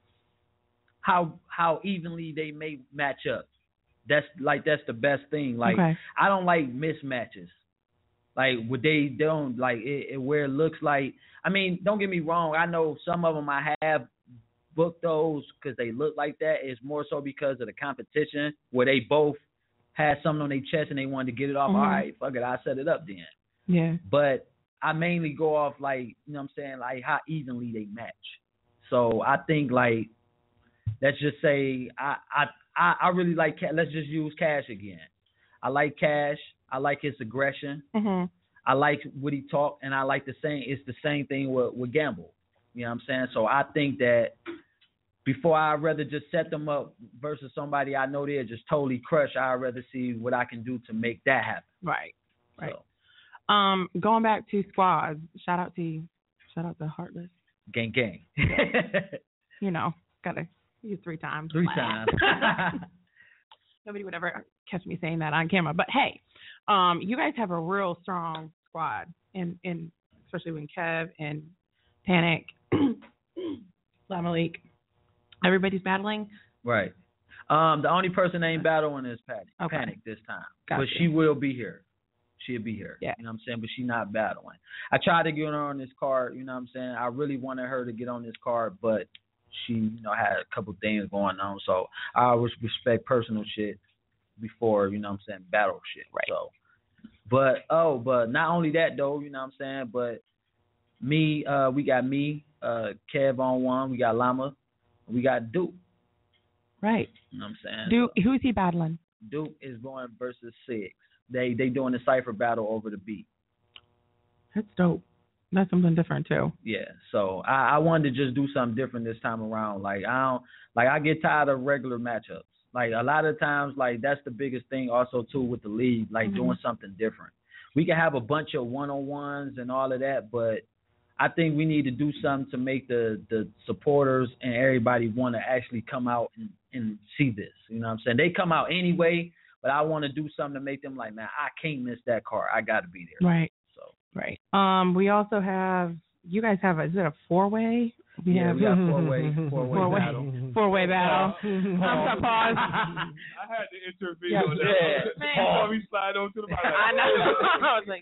evenly they may match up. That's the best thing. Like, okay. I don't like mismatches. Like, what they don't like it where it looks like. I mean, don't get me wrong. I know some of them I have booked those because they look like that. It's more so because of the competition where they both had something on their chest and they wanted to get it off. All right, fuck it, I'll set it up then. Yeah. But I mainly go off, like, you know what I'm saying, like how evenly they match. So I think, like, let's just say I really like, let's just use Cash again. I like Cash. I like his aggression. Mm-hmm. I like what he talked, and I like it's the same thing with Gamble. You know what I'm saying? So I think that before I'd rather just set them up versus somebody I know they're just totally crushed, I'd rather see what I can do to make that happen. Right. Right. So. Going back to squads. Shout out to Heartless. Gang. You know, gotta use 3 times. 3 times. Nobody would ever catch me saying that on camera. But hey, you guys have a real strong squad, and especially when Kev and Panic, La Malik, everybody's battling. Right. The only person that ain't battling is Panic this time. Gotcha. But she will be here. She'll be here. Yeah. You know what I'm saying? But she's not battling. I tried to get her on this card, you know what I'm saying? I really wanted her to get on this card, but she, had a couple things going on. So I always respect personal shit before, you know what I'm saying, battle shit. Right. So but not only that though, you know what I'm saying, but me, we got me, Kev on one, we got Llama, we got Duke. Right. You know what I'm saying? Duke, who's he battling? Duke is going versus Six. They doing the Cypher battle over the beat. That's dope. That's something different too. Yeah. So I wanted to just do something different this time around. I get tired of regular matchups. Like a lot of times, like that's the biggest thing also too with the league, like doing something different. We can have a bunch of one-on-ones and all of that, but I think we need to do something to make the supporters and everybody want to actually come out and see this. You know what I'm saying? They come out anyway, but I want to do something to make them like, man, I can't miss that card. I got to be there. Right. So. Right. We also have, you guys have, is it a 4-way? We got four-way battle. 4-way battle. I'm sorry, pause. I had to intervene on that. Yeah. Before we slide on to the I know. I was like,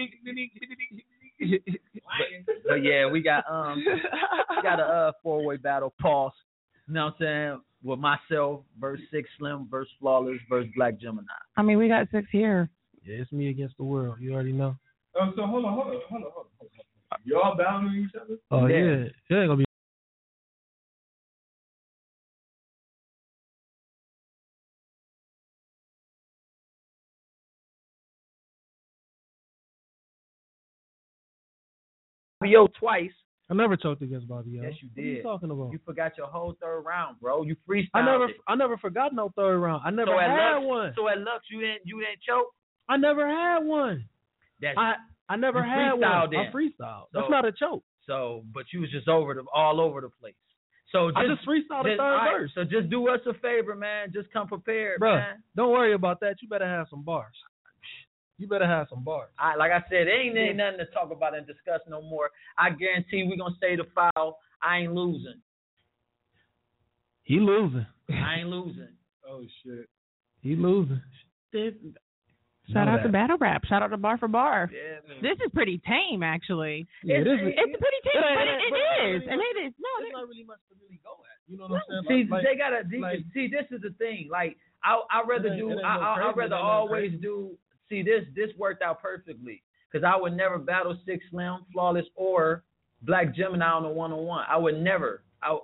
but yeah, we got a 4-way battle. Pause. You know what I'm saying? With myself versus Six Slim versus Flawless versus Black Gemini. I mean, we got 6 here. Yeah, it's me against the world. You already know. So hold on. Y'all battling each other? Oh yeah. It ain't gonna be. Yo, twice. I never choked against Bobby O. Yes, you did. What are you talking about? You forgot your whole 3rd round, bro. You freestyled. I never forgot no 3rd round. I never had one. So at Lux, you didn't choke. I never had one. I never had one. I freestyled. That's not a choke. So, but you was just all over the place. So I just freestyled the 3rd verse. So just do us a favor, man. Just come prepared, bro. Man. Don't worry about that. You better have some bars. You better have some bars. Like I said, ain't nothing to talk about and discuss no more. I guarantee we gonna stay the foul. I ain't losing. He losing. I ain't losing. Oh shit. He losing. Shout out to Battle Rap. Shout out to Bar for Bar. Yeah, man. This is pretty tame, actually. Yeah, it's pretty tame, but it is. And it is. No, there's not really much to really go at. You know what I'm saying? See, they gotta see. This is the thing. Like I rather do. I rather always do. See, this worked out perfectly because I would never battle Six Slim, Flawless, or Black Gemini on a 1-on-1. I would never.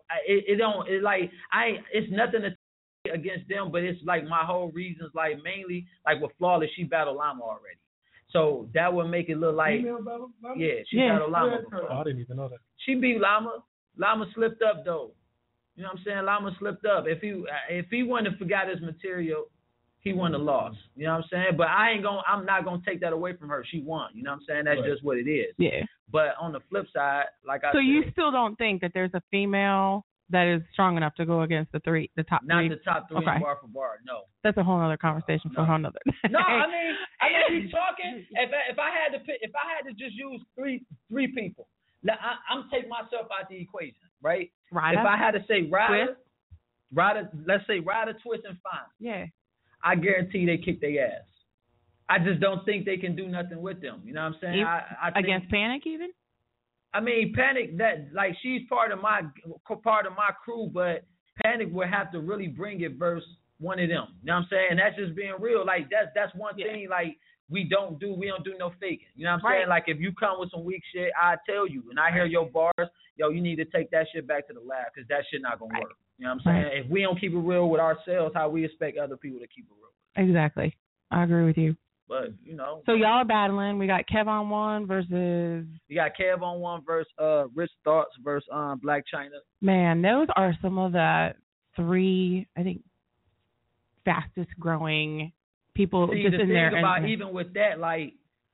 It's nothing to against them, but it's like my whole reasons, like mainly like with Flawless, she battled Llama already, so that would make it look like Llama? Yeah, she battled Llama. I didn't even know that. She beat Llama. Llama slipped up though. You know what I'm saying? Llama slipped up. If he wouldn't have forgot his material, he wouldn't have lost. You know what I'm saying? But I'm not gonna take that away from her. She won. You know what I'm saying? That's just what it is. Yeah. But on the flip side, like I said, you still don't think that there's a female that is strong enough to go against the top 3? Not the top 3 okay. bar for bar. No. That's a whole other conversation for a whole other. No, I mean we talking. If I had to just use three people, I'm taking myself out the equation, right? Ryder? If I had to say Ryder, let's say Ryder, Twist, and Fine. Yeah. I guarantee they kick their ass. I just don't think they can do nothing with them. You know what I'm saying? I think, against Panic even? I mean, Panic, that like she's part of my crew, but Panic would have to really bring it versus one of them. You know what I'm saying? And that's just being real. Like that's one thing like we don't do no faking. You know what I'm saying? Like if you come with some weak shit, I tell you and I hear your bars, yo, you need to take that shit back to the lab because that shit not gonna work. You know what I'm saying? If we don't keep it real with ourselves, how we expect other people to keep it real? Exactly. I agree with you. But, you know. So y'all are battling. We got Kev on one versus... You got Kev on one versus Rich Thoughts versus Black China. Man, those are some of the 3, I think, fastest growing people just in there. Even with that, like,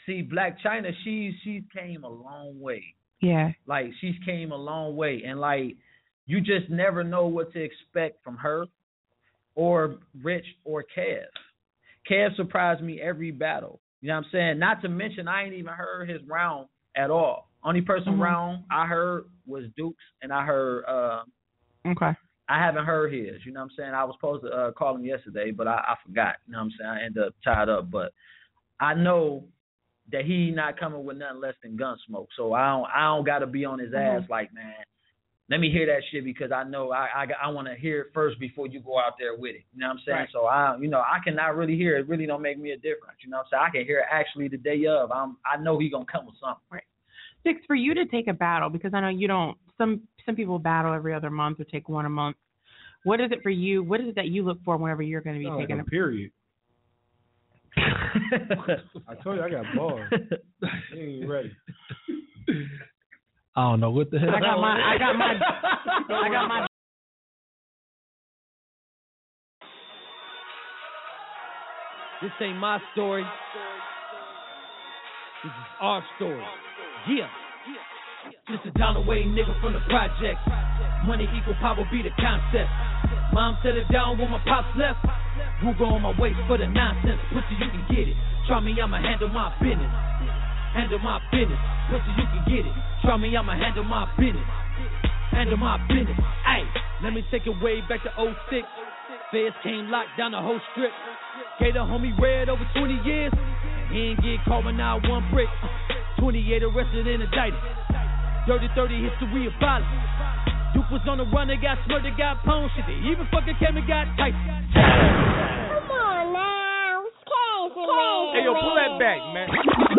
See, Black China, she came a long way. Yeah. Like, she's came a long way. And, like, you just never know what to expect from her or Rich or Kev. Kev surprised me every battle. You know what I'm saying? Not to mention, I ain't even heard his round at all. Only person round I heard was Dukes, and I heard okay. I haven't heard his. You know what I'm saying? I was supposed to call him yesterday, but I forgot. You know what I'm saying? I ended up tied up. But I know that he not coming with nothing less than Gunsmoke. So I don't got to be on his ass like, man, let me hear that shit because I know I want to hear it first before you go out there with it. You know what I'm saying? Right. So I cannot really hear it. It really don't make me a difference. You know what I'm saying? I can hear it actually the day of. I know he gonna come with something. Right. Six, for you to take a battle, because I know you don't. Some people battle every other month or take one a month. What is it for you? What is it that you look for whenever you're going to be taking a period? I told you I got bars. You ain't ready. I don't know what the hell. I got my. This ain't my story. This is our story. Yeah. Just a dollar way nigga from the project. Money equal power be the concept. Mom set it down when my pops left. Google on my waist for the nonsense. Pussy, you can get it. Try me, I'ma handle my business. Handle my business. Pussy, you can get it. Try me, I'ma handle my business. Handle my business. Ayy, let me take it way back to 06. Feds came locked down the whole strip. Gave the homie Red over 20 years. He ain't get caught with not one brick. 28 arrested and indicted. Dirty 30 history of violence. Duke was on the run, they got murdered, got pwned. Shit, they even fucking came and got tight. Come on now, it's crazy, man. Hey, yo, pull that back, man.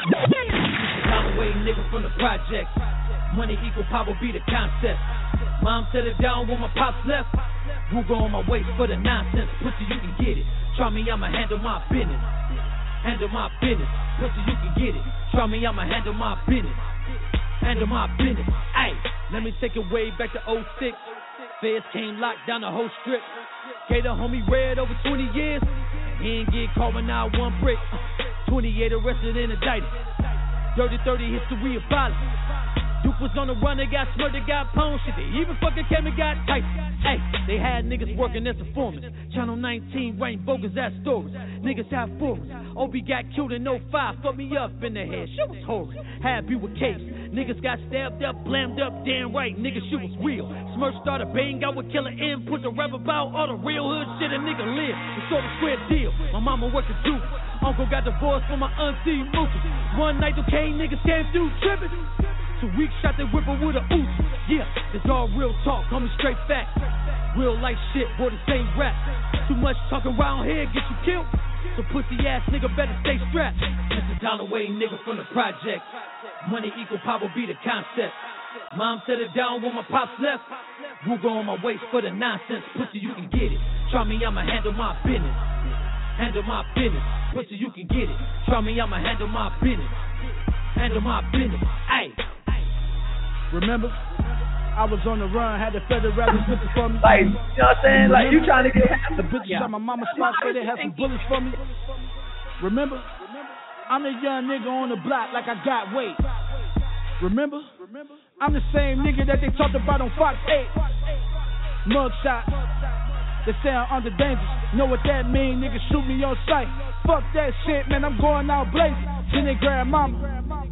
Dollar way nigga from the project. Money equal power be the concept. Mom set it down when my pops left. Google on my waist for the nonsense. Pussy, you can get it. Try me, I'ma handle my business. Handle my business. Pussy, you can get it. Try me, I'ma handle my business. Handle my business. Ayy, let me take it way back to 06. Feds came locked down the whole strip. Gave the homie Red over 20 years. He ain't get caught with not one brick. 28 arrested and indicted. Dirty 30 history of violence. Duke was on the run, they got murdered, got pwned. Shit, they even fucking came and got tight. Hey, they had niggas working as informants. Channel 19 writing bogus ass stories. Niggas have forums. Obi got killed in 05, fucked me up in the head. Shit was horrid. Had be with case. Niggas got stabbed up, blammed up, damn right. Nigga, shit was real. Smurf started bang out with Killer M. Put the rap about all the real hood shit a nigga live. It's all the square deal. My mama worked at Duke. Uncle got divorced from my auntie Mookie. One night, okay, niggas came through tripping. 2 weeks shot they whipper with a Uzi. Yeah, it's all real talk, coming straight facts. Real life shit, boy, this ain't rap. Too much talking around here, get you killed. So pussy ass nigga better stay strapped. Just a dollar way nigga from the project. Money equal power be the concept. Mom set it down when my pops left. Google on my waist for the nonsense. Pussy, you can get it. Try me, I'ma handle my business. Handle my business. Pussy, you can get it. Try me, I'ma handle my business. Handle my business. Ayy. Remember? I was on the run, had the federal looking for me. Like, you know what I'm saying? Like, you trying to get the bitches at my mama's spot say they had some bullets for me. Remember? I'm the young nigga on the block like I got weight. Remember? I'm the same nigga that they talked about on Fox 8. Mugshot. They say I'm under danger. Know what that mean? Nigga shoot me on sight. Fuck that shit, man. I'm going out blazing. Then they grab mama.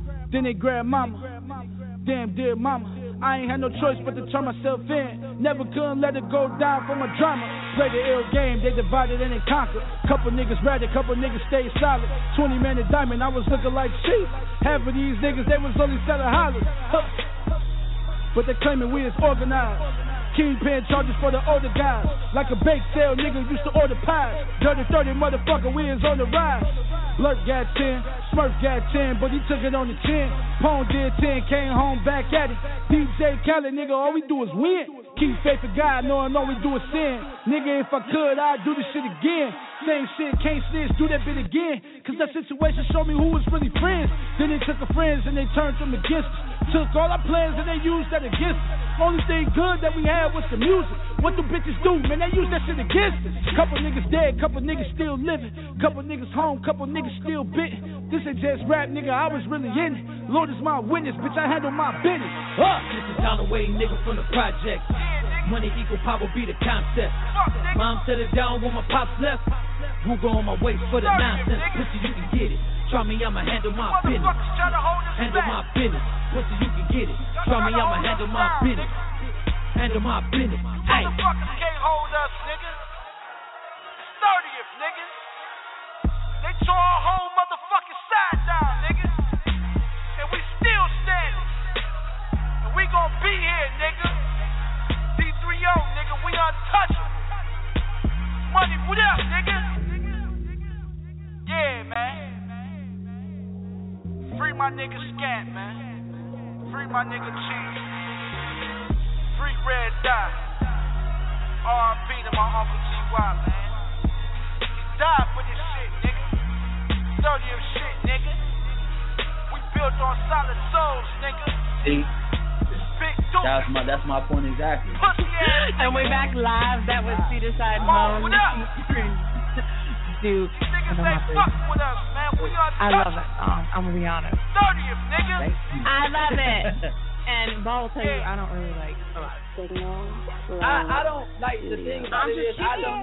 Damn, dear mama, I ain't had no choice but to turn myself in. Never couldn't let it go down for my drama. Play the ill game, they divided and they conquered. Couple niggas ratted, couple niggas stayed solid. 20 man in diamond, I was looking like sheep. Half of these niggas, they was only selling hollers. But they claiming we is organized. Kingpin charges for the older guys. Like a bake sale, nigga used to order pies. Dirty 30 motherfucker, we is on the rise. Blurt got 10, Smurf got 10, but he took it on the chin. Pone did 10, came home back at it. DJ Khaled, nigga, all we do is win. Keep faith in God, knowing all we do is sin. Nigga, if I could, I'd do this shit again. Same shit, can't snitch, do that bit again. Cause that situation showed me who was really friends. Then they took our friends and they turned them against us. Took all our plans and they used that against us. Only thing good that we had was the music. What the bitches do, man, they use that shit against us. Couple niggas dead, couple niggas still living. Couple niggas home, couple niggas still bitten. This ain't just rap, nigga, I was really in it. Lord is my witness, bitch, I handle my business. This is down the way, nigga, from the project. Money equal power be the concept. Mom set it down when my pops left. Ruger on my way for the nonsense. Pussy, you can get it. Try me, I'ma handle my business. Handle my business. Pussy, you can get it. Try me, I'ma handle my business. Handle my business. Hey. Motherfuckers can't hold us, nigga. 30th, nigga. They tore our whole motherfucking side down, nigga. And we still standing. And we gon' be here, nigga. D3O, nigga, we untouchable. Money, what up, nigga? Yeah, man. Free my nigga Scat, man. Free my nigga Cheese. Free Red Dot. R.I.P. to my Uncle T.Y., man. He died for this shit, nigga. 30th shit, nigga. We built on solid souls, nigga. See? Big Duke. That's my point exactly. And we're back live. That was Cedarside Home. Duke. Niggas ain't fuck with us, man. We I love that song. I'm gonna be honest. 30th, nigga. I love it. And Bo will tell you, I don't really like I don't like the thing about it is I don't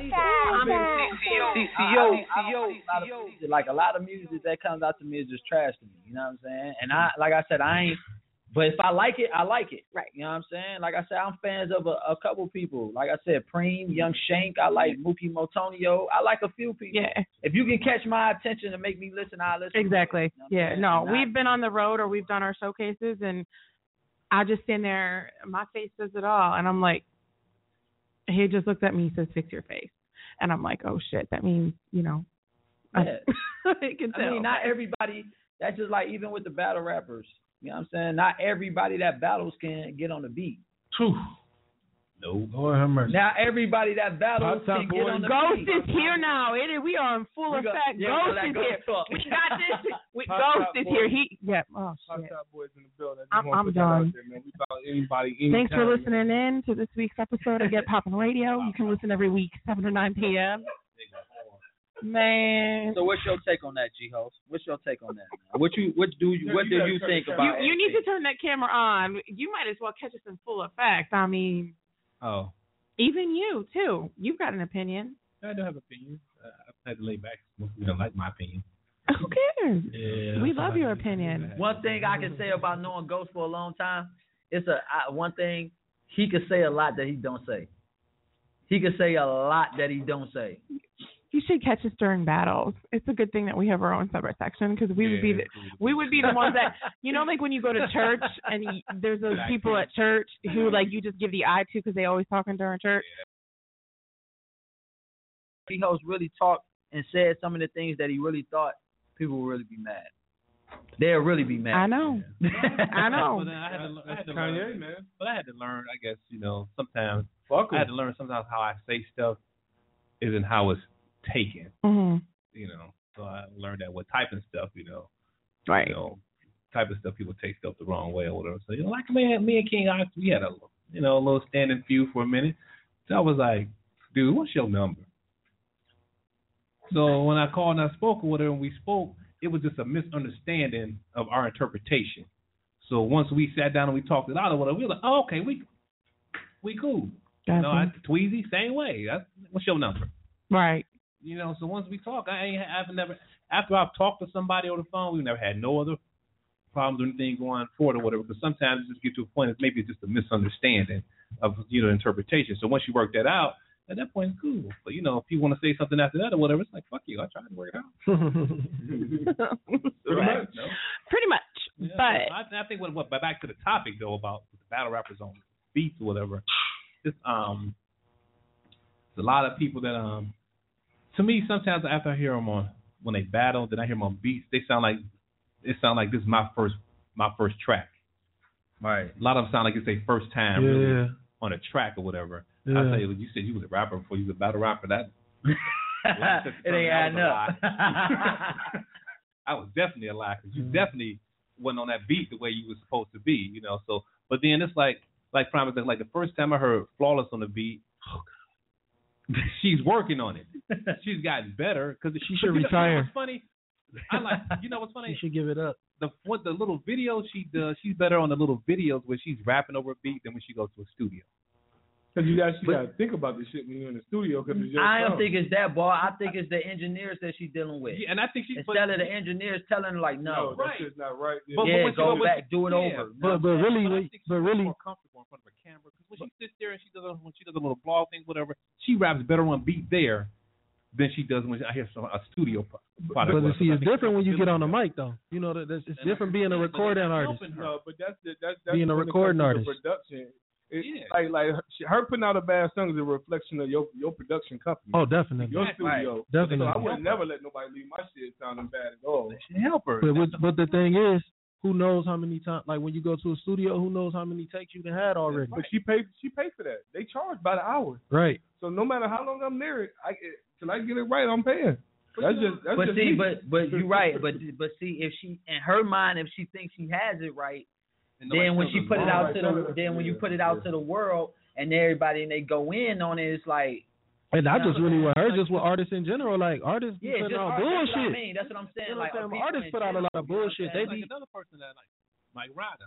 need like a lot of music that comes out to me is just trash to me. You know what I'm saying? And I, like I said, I ain't. But if I like it, I like it. Right. You know what I'm saying? Like I said, I'm fans of a couple people. Like I said, Preem, Young Shank. I like Mookie Motonio. I like a few people. Yeah. If you can catch my attention and make me listen, I'll listen. Exactly. You know yeah. No, we've been on the road or we've done our showcases, and I just stand there. My face says it all, and I'm like, he just looks at me and says, "Fix your face," and I'm like, "Oh shit, that means Yeah. I can tell." I mean, not everybody. That's just like even with the battle rappers. You know what I'm saying? Not everybody that battles can get on the beat. True. No. Lord have mercy. Now everybody that battles can get on the Ghost beat. is here now. We are in full effect. Ghost is here. We got this. Ghost is here. Oh shit. Top Boys in the building. I'm done. We about anybody. Thanks for listening in to this week's episode of Get Poppin' Radio. You can listen every week, 7 to 9 p.m. Man. So what's your take on that, G-Host? What's your take on that? What do you think about You need to turn that camera on. You might as well catch us in full effect. I mean, even you too. You've got an opinion. I do have opinions. I've had to lay back. Most people don't like my opinion. Who cares? Yeah, we love your opinion. One thing I can say about knowing Ghost for a long time, one thing he could say a lot that he don't say. He could say a lot that he don't say. You should catch us during battles. It's a good thing that we have our own separate section because we would be the ones that, you know, like when you go to church and there's those people at church who like you just give the eye to because they always talking during church. He hosts really talked and said some of the things that he really thought, people would really be mad. They'll really be mad. I know. I know. But then I had to learn, man. But I had to learn, I guess, you know, sometimes I had to learn sometimes how I say stuff isn't how it's taken. Mm-hmm. You know, so I learned that with typing stuff, you know. Right. You know, typing stuff, people take stuff the wrong way or whatever. So, you know, like me and King Ox, we had a little standing feud for a minute. So I was like, dude, what's your number? So when I called and I spoke or whatever, and we spoke, it was just a misunderstanding of our interpretation. So once we sat down and we talked it out or whatever, we were like, oh, okay, we cool. Gotcha. You know, Tweezy, same way. What's your number? Right. You know, so once we talk, I've never, after I've talked to somebody over the phone, we've never had no other problems or anything going forward or whatever, because sometimes it just get to a point, maybe it's just a misunderstanding of, you know, interpretation. So once you work that out, at that point, it's cool. But, you know, if you want to say something after that or whatever, it's like, fuck you, I tried to work it out. Right. Pretty much. Yeah, but I think what back to the topic, though, about the battle rappers on beats or whatever, it's, there's a lot of people that, to me, sometimes after I hear them when they battle, then I hear them on beats, it sound like this is my first track. Right. A lot of them sound like it's their first time really on a track or whatever. Yeah. I tell you, you said you was a rapper before you was a battle rapper. That it ain't adding up. I was definitely a lie because you definitely wasn't on that beat the way you was supposed to be, you know. So, but then it's like prime example, like the first time I heard Flawless on the beat, she's working on it. She's gotten better because she should retire. What's funny? I like. You know what's funny? You should give it up. The little videos she does, she's better on the little videos where she's rapping over a beat than when she goes to a studio. Because you gotta think about this shit when you're in the studio. Cause it's your I song. don't think it's that, boy. I think it's the engineers that she's dealing with. Yeah, and I think instead of the engineers telling her like, no, that shit's not right. But go back, do it over. But really, more comfortable in front of a camera because when she sits there and she does a little blog thing, whatever, she raps better on beat there than she does when I hear a studio product. But see, it's different when you get on the mic, though. You know, it's different being a recording artist. No, but that's being a recording artist. Production. Like her putting out a bad song is a reflection of your production company. Oh, definitely. Your studio. Definitely. So I would never let nobody leave my shit sounding bad at all. Help her. But the thing is, who knows how many times? Like when you go to a studio, who knows how many takes you done had already? But she paid for that. They charge by the hour. Right. So no matter how long I'm there, till I get it right, I'm paying. That's just me. But you're right. But see, if she in her mind, if she thinks she has it right. Then when she put it out when you put it out to the world and everybody and they go in on it, it's like. And not just really with her, just with artists in general. Like artists be putting out bullshit. That's what I'm saying. You know like artists put out a lot of bullshit. They be another person that like Ryder.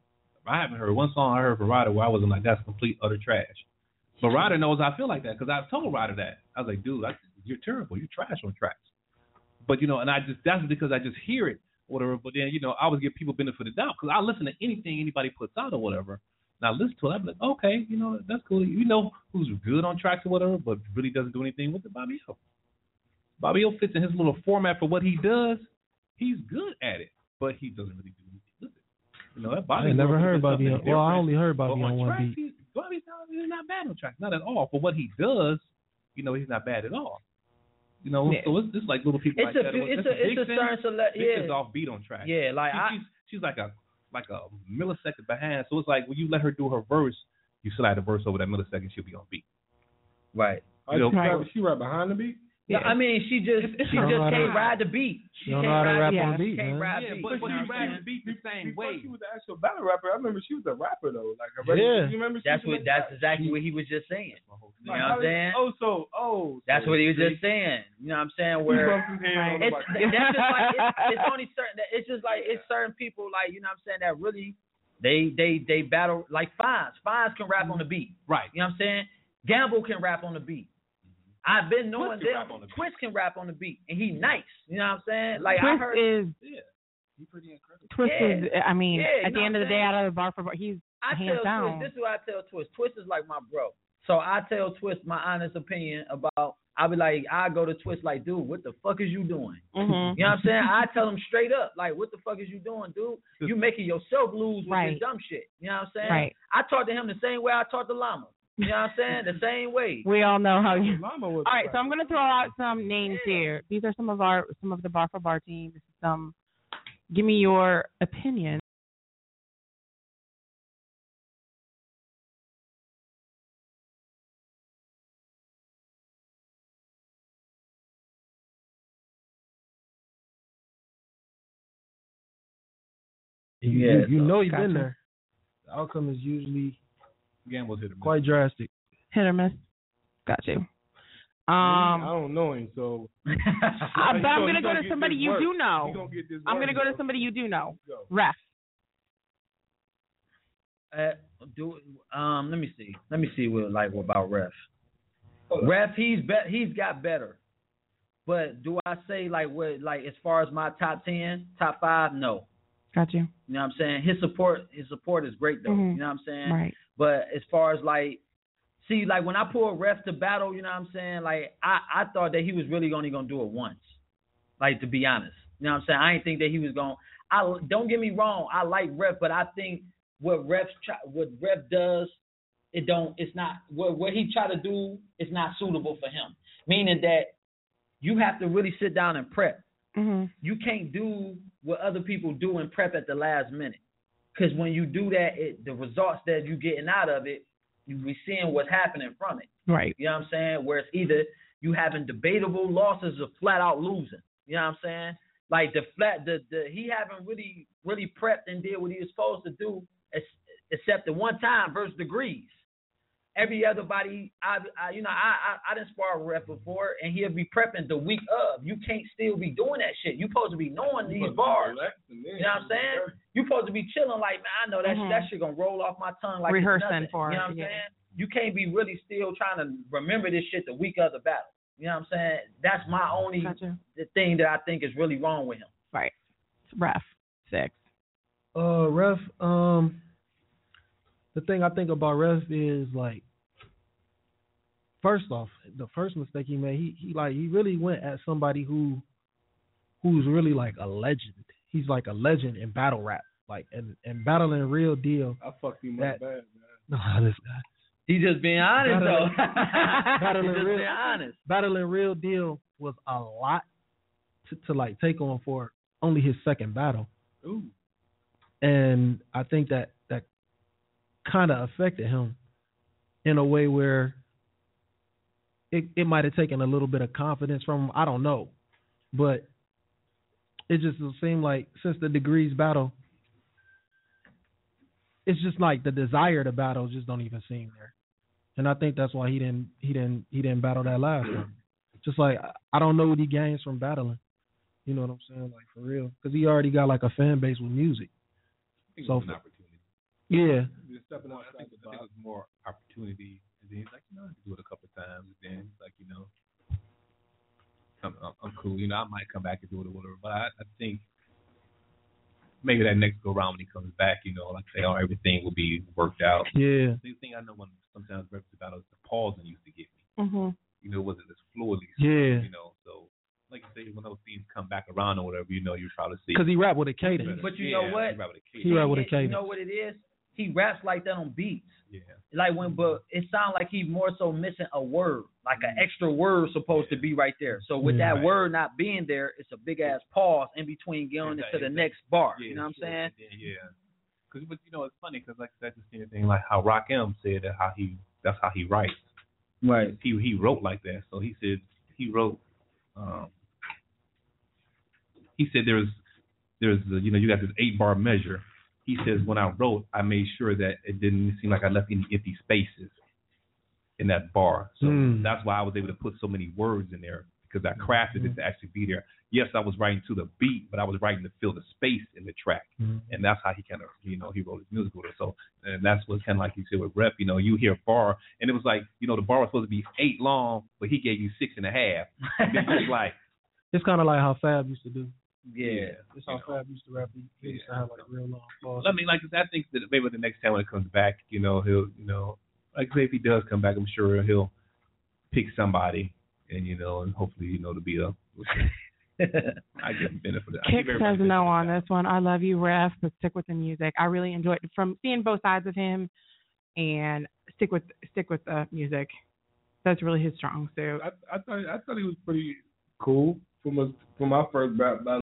I haven't heard one song I heard for Ryder where I wasn't like that's complete utter trash. But Ryder knows I feel like that because I told Ryder that I was like, dude, you're terrible. You're trash on tracks. But and that's because I just hear it. Whatever, but then I always give people benefit of the doubt because I listen to anything anybody puts out or whatever, and I listen to it. I'm like, okay, that's cool. Who's good on tracks or whatever, but really doesn't do anything with it. Bobby O. Bobby O fits in his little format for what he does. He's good at it, but he doesn't really do anything with it. That Bobby. I never heard Bobby O. Well, I only heard Bobby on one tracks, beat. Bobby's not bad on tracks, not at all. For what he does, he's not bad at all. So it's just like little people it's like a, that. It's a certain select. Yeah, is off beat on track. Yeah, like she's like a millisecond behind. So it's like when you let her do her verse, you slide the verse over that millisecond, she'll be on beat. Right. She right behind the beat. Yeah, I mean, she just can't ride the beat. She can't ride the beat. She can't ride the beat. But she rides the beat the same way. She was the actual battle rapper. I remember she was a rapper though. Like you remember? That's exactly what he was just saying. You know what I'm saying? That's what he was just saying. You know what I'm saying? Where that's just like it's only certain. It's just like it's certain people like you know what I'm saying that really they battle like Fonz. Fonz can rap on the beat. Right. You know what I'm saying? Gamble can rap on the beat. I've been knowing that Twist can rap on the beat, and he nice. You know what I'm saying? Like Twist I heard, he's pretty incredible. Twist is. I mean, at the end of the day, out of the bar for bar, he's hands down. Twist, this is what I tell Twist. Twist is like my bro. So I tell Twist my honest opinion about. I be like, I go to Twist like, dude, what the fuck is you doing? Mm-hmm. You know what I'm saying? I tell him straight up, like, what the fuck is you doing, dude? You making yourself lose with your dumb shit. You know what I'm saying? Right. I talk to him the same way I talk to Llama. You know what I'm saying? The same way. We all know how you. All right, so I'm gonna throw out some names here. These are some of the bar for bar teams. This is give me your opinion. You know you've been there. The outcome is usually quite drastic. Hit or miss. Got you. I don't know him, so. But I'm gonna go to somebody you do know. I'm gonna go to somebody you do know. Ref. Let me see. Let me see what about Ref. Ref, he's got better. But do I say as far as my top 10, top 5? No. Got you. You know what I'm saying? His support is great though. Mm-hmm. You know what I'm saying? Right. But as far as when I pull Ref to battle, you know what I'm saying? Like I thought that he was really only gonna do it once. Like to be honest. You know what I'm saying? I didn't think that he was going don't get me wrong, I like Ref, but I think what Ref does, it's not what he try to do is not suitable for him. Meaning that you have to really sit down and prep. Mm-hmm. You can't do what other people do and prep at the last minute. Because when you do that, the results that you're getting out of it, we seeing what's happening from it. Right. You know what I'm saying? Where it's either you having debatable losses or flat out losing. You know what I'm saying? Like he haven't really prepped and did what he was supposed to do, except the one time versus Degrees. every other body, I done spar ref before, and he'll be prepping the week of. You can't still be doing that shit. You supposed to be knowing these bars. You know what I'm saying? You supposed to be chilling like, man, I know that shit gonna roll off my tongue like rehearsing it's for it. You know what I'm saying? You can't be really still trying to remember this shit the week of the battle. You know what I'm saying? That's my only thing that I think is really wrong with him. Right. Ref 6. Ref. The thing I think about Ref is like, first off, the first mistake he made, he really went at somebody who's really like a legend. He's like a legend in battle rap, like and battling Real Deal. I fucked him up bad, man. No, this guy. He's just being honest, though. Battling Real Deal was a lot to like take on for only his second battle. Ooh. And I think that kind of affected him in a way where it might have taken a little bit of confidence from him. I don't know. But it just seemed like since the Degrees battle, it's just like the desire to battle just don't even seem there. And I think that's why he didn't battle that last one. Just like I don't know what he gains from battling. You know what I'm saying? Like for real, because he already got like a fan base with music. So an opportunity. Yeah. Stepping I think it was more opportunity. And then he's like, I can do it a couple of times. And then he's like, I'm cool. I might come back and do it or whatever. But I think maybe that next go round when he comes back, like say, everything will be worked out. Yeah. The thing I know when sometimes reps about is the pausing used to get me. Mm-hmm. It wasn't as fluidly. Yeah. So like you say, when those things come back around or whatever, you probably see. Because he rap with a cadence. But you know what? He rap with a cadence. You know what it is? He raps like that on beats. Yeah. Like but it sounds like he's more so missing a word, like an extra word supposed to be right there. So with that word not being there, it's a big ass pause in between going into the next bar. Yeah, you know what I'm saying? Yeah. But it's funny because like that's the same thing like how Rakim said that that's how he writes. Right. He wrote like that. So he said he wrote. He said there's you got this 8-bar measure. He says when I wrote, I made sure that it didn't seem like I left any empty spaces in that bar. So that's why I was able to put so many words in there because I crafted it to actually be there. Yes, I was writing to the beat, but I was writing to fill the space in the track. And that's how he kind of, he wrote his music with it. So, and that's what kind of like you said with Rep, you hear a bar, and it was like, the bar was supposed to be 8 long, but he gave you 6.5. It's like, it's kind of like how Fab used to do. Yeah. It's how Fab used to rap. He used to have like real long pause. I mean, like, I think that maybe the next time when it comes back, he'll, like I say, if he does come back, I'm sure he'll pick somebody and, and hopefully, to be a, I get the benefit of that. Kick says no on this one. I love you, Ref, but stick with the music. I really enjoyed it from seeing both sides of him, and stick with the music. That's really his strong suit. I thought he was pretty cool from my first battle.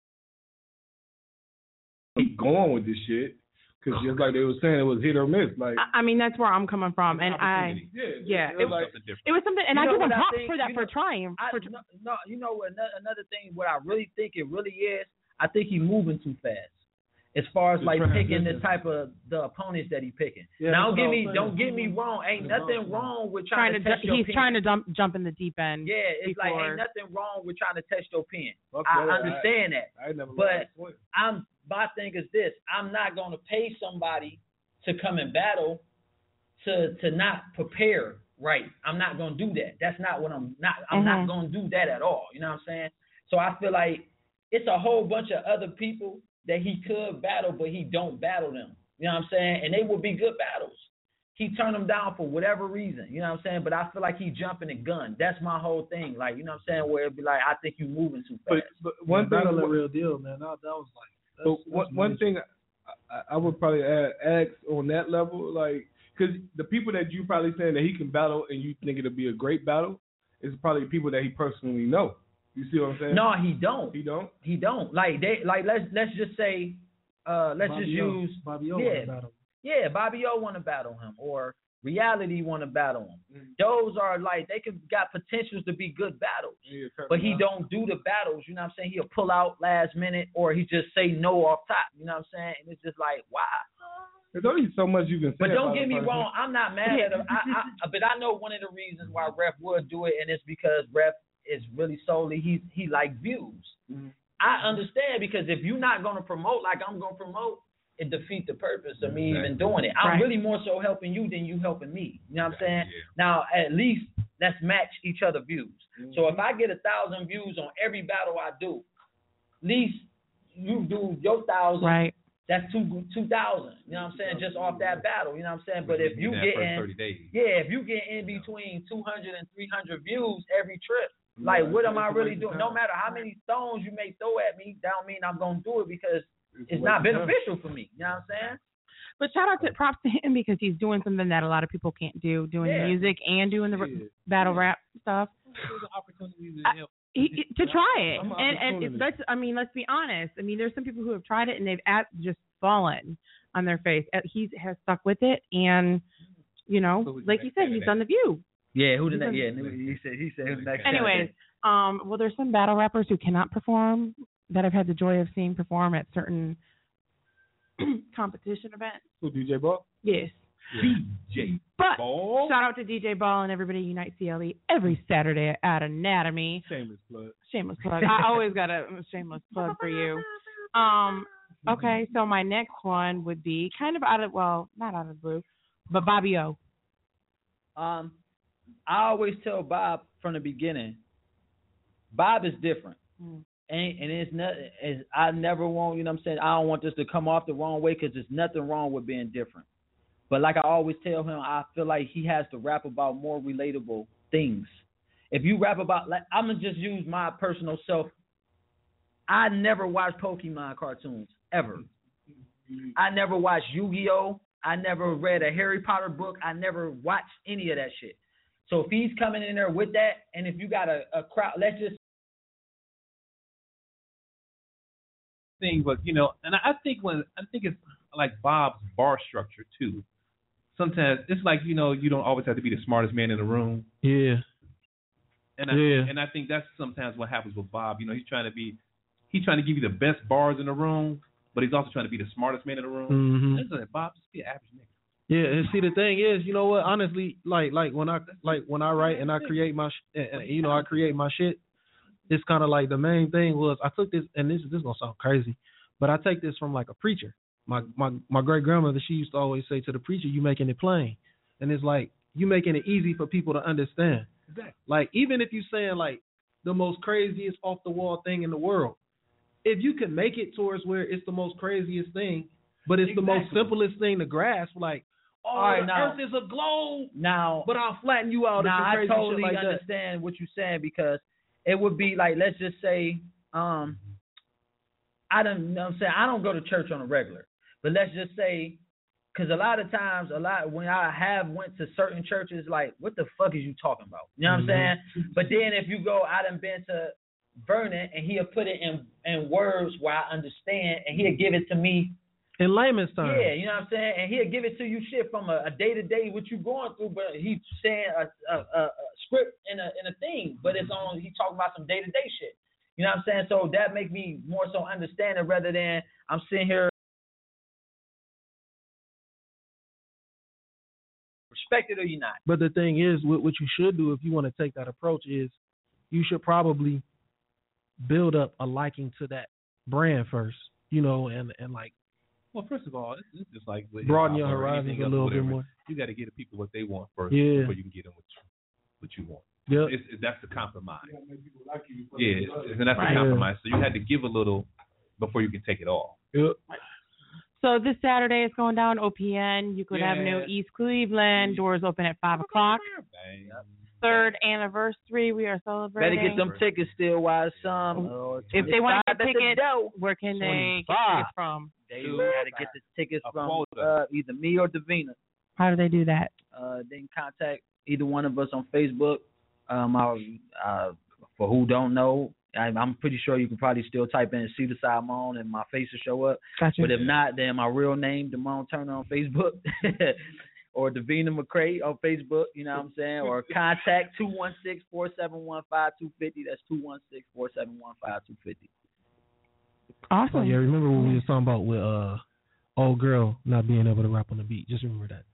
Keep going with this shit because just like they were saying, it was hit or miss. Like I mean, that's where I'm coming from, and it was something, and I give him props for that for trying. No, you know what? Another thing, what I really think it really is, I think he's moving too fast. As far as like picking the type of the opponents that he's picking. Yeah, now don't get me wrong. Ain't nothing wrong with trying to test your pen. He's trying to jump in the deep end. Yeah, it's like ain't nothing wrong with trying to test your pen. I understand that. But my thing is this: I'm not going to pay somebody to come and battle to not prepare right. I'm not going to do that. That's not what I'm not. I'm not going to do that at all. You know what I'm saying? So I feel like it's a whole bunch of other people that he could battle, but he don't battle them. You know what I'm saying? And they would be good battles. He turned them down for whatever reason. You know what I'm saying? But I feel like he jumping the gun. That's my whole thing. Like, you know what I'm saying? Where it'd be like, I think you moving too fast. But one thing, the real deal, man. That was like. That's one thing I would probably ask on that level, like, because the people that you probably saying that he can battle and you think it'll be a great battle is probably people that he personally know. You see what I'm saying? No, he don't. He don't. Like let's just say use Bobby O want to battle. Yeah, Bobby O want to battle him, or Reality want to battle him. Those are like they got potentials to be good battles, but he don't do the battles. You know what I'm saying? He'll pull out last minute, or he just say no off top. You know what I'm saying? And it's just like, why? There's only so much you can say. But don't about get a me person. wrong, I'm not mad at him. But I know one of the reasons why Ref would do it, and it's because Ref is really solely he like views. Mm-hmm. I understand, because if you're not gonna promote like I'm gonna promote, it defeats the purpose of me even doing it. I'm really more so helping you than you helping me. You know what I'm saying? Yeah. Now at least let's match each other views. Mm-hmm. So if I get 1,000 views on every battle I do, at least you do your 1,000. Right. That's 2,000. You know what I'm saying? Just off that battle. You know what I'm saying? But if you get in, 30 days. if you get in between 200 and 300 views every trip, like what am I really doing? No matter how many stones you may throw at me, that don't mean I'm gonna do it because it's not beneficial for me. You know what I'm saying? But shout out to props to him because he's doing something that a lot of people can't do, doing music and doing the battle rap stuff. There's an opportunity to try it, and let's be honest. I mean, there's some people who have tried it and they've just fallen on their face. He has stuck with it, and like you said, he's done The View. Yeah, who did that? Yeah, he said who's next. Anyways, well, there's some battle rappers who cannot perform that I've had the joy of seeing perform at certain competition events. Who, DJ Ball? Yes. DJ Ball. Shout out to DJ Ball and everybody at Unite CLE every Saturday at Anatomy. Shameless plug. Shameless plug. I always got a shameless plug for you. Okay, so my next one would be kind of not out of the blue, but Bobby O. I always tell Bob from the beginning, Bob is different. And it's not, I never want, you know what I'm saying, I don't want this to come off the wrong way because there's nothing wrong with being different. But like I always tell him, I feel like he has to rap about more relatable things. If you rap about, like, I'm going to just use my personal self. I never watched Pokemon cartoons, ever. I never watched Yu-Gi-Oh! I never read a Harry Potter book. I never watched any of that shit. So if he's coming in there with that, and if you got a crowd, let's just thing, but and I think it's like Bob's bar structure too. Sometimes it's like you don't always have to be the smartest man in the room. Yeah. And I think that's sometimes what happens with Bob. He's trying to give you the best bars in the room, but he's also trying to be the smartest man in the room. Mm-hmm. That's like Bob, just be an average nigga. Yeah, and see the thing is, you know what? Honestly, like when I write and I create my, I create my shit. It's kind of like the main thing was I took this, and this is gonna sound crazy, but I take this from like a preacher. My great grandmother, she used to always say to the preacher, "You making it plain," and it's like you making it easy for people to understand. Exactly. Like even if you saying like the most craziest off the wall thing in the world, if you can make it towards where it's the most craziest thing, but it's the most simplest thing to grasp, like. Earth is a globe. Now, but I'll flatten you out. Now, I totally like understand what you're saying because it would be like, let's just say, I don't know what I'm saying. I don't go to church on a regular, but let's just say, because a lot of times, when I have went to certain churches, like, what the fuck is you talking about? You know what I'm saying? But then if you go, I done been to Vernon and he'll put it in words where I understand, and he'll give it to me. In layman's terms. Yeah, you know what I'm saying? And he'll give it to you shit from a day-to-day what you going through, but he's saying a script in a thing, but he's talking about some day-to-day shit. You know what I'm saying? So that makes me more so understand it rather than I'm sitting here respect it or you're not. But the thing is, what you should do if you want to take that approach is you should probably build up a liking to that brand first, and like. Well, first of all, it's just like broaden your horizons a little bit more. You got to get the people what they want first before you can get them what you want. Yeah, that's the compromise. Yeah, and that's the compromise. So you had to give a little before you can take it all. Yep. So this Saturday is going down OPN. Euclid Avenue, East Cleveland. Doors open at 5:00. Third anniversary. We are celebrating. Better get them tickets still while some. If they want to get tickets, where can they get tickets from? They got to get the tickets from either me or Davina. How do they do that? They can contact either one of us on Facebook. For who don't know, I'm pretty sure you can probably still type in Cedar Simone and my face will show up. Gotcha. But if not, then my real name, Damone Turner on Facebook. Or Davina McCray on Facebook, you know what I'm saying? Or contact 216-471-5250. That's 216-471-5250. Awesome. Oh, yeah, remember when we were talking about with old girl not being able to rap on the beat. Just remember that.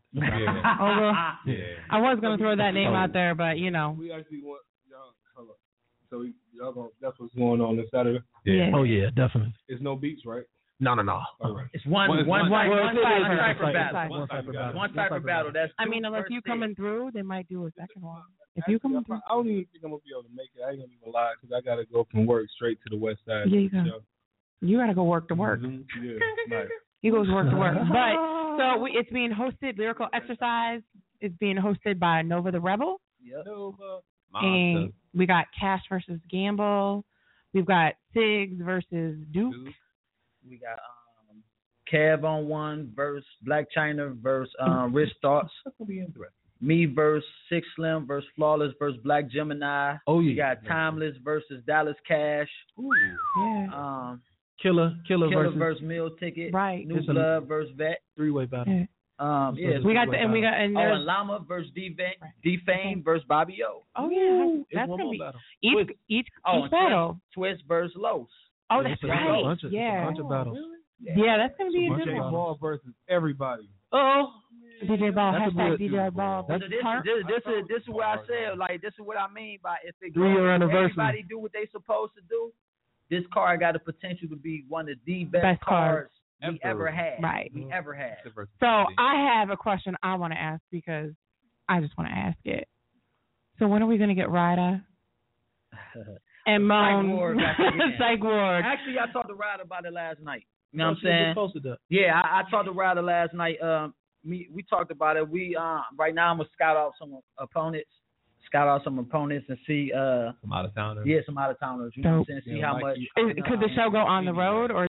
I was gonna throw that name out there, but you know. We actually want y'all. Hold up. So y'all gonna, that's what's going on this Saturday. Yeah. Oh yeah, definitely. It's no beats, right? No. All right. It's one cipher battle. That's I mean, unless you coming through, they might do a second one. If you coming through, I don't even think I'm gonna be able to make it. I ain't gonna even lie because I gotta go from work straight to the West Side. Yeah, you gotta go work to work. Mm-hmm. Yeah, right. He goes work to work. But so it's being hosted. Lyrical Exercise is being hosted by Nova the Rebel. Yep. Nova. And we got Cash versus Gamble. We've got Siggs versus Duke. We got Kev on one versus Black China versus Rich Thoughts. That's gonna be interesting. Me versus Six Slim versus Flawless versus Black Gemini. Oh yeah. We got Timeless versus Dallas Cash. Ooh. Yeah. Killer versus Meal Ticket. Right. New Blood versus Vet. 3-way battle. Yeah. Yeah. We got there's Llama versus D-Fame versus Bobby O. Oh yeah, that's gonna be each battle. Twist versus Los. Oh, that's right. Bunch of battles. Yeah, that's gonna be a good DJ one. Ball versus everybody. Oh. DJ Ball, hashtag DJ Ball. This is what I said. Like, this is what I mean by if it 3-year anniversary. Everybody do what they supposed to do. This card got the potential to be one of the best cards we ever had. Right. We ever had. So I have a question I want to ask because I just want to ask it. So when are we gonna get Ryder and Moan? Psych Ward. Actually, I talked to Ryder about it last night. You know what I'm saying? Yeah, I talked to Ryder last night. We talked about it. We right now I'm gonna scout out some opponents and see some out of towners. Yeah, some out of towners. You know what I'm saying? See how much. Could the show go on the road or?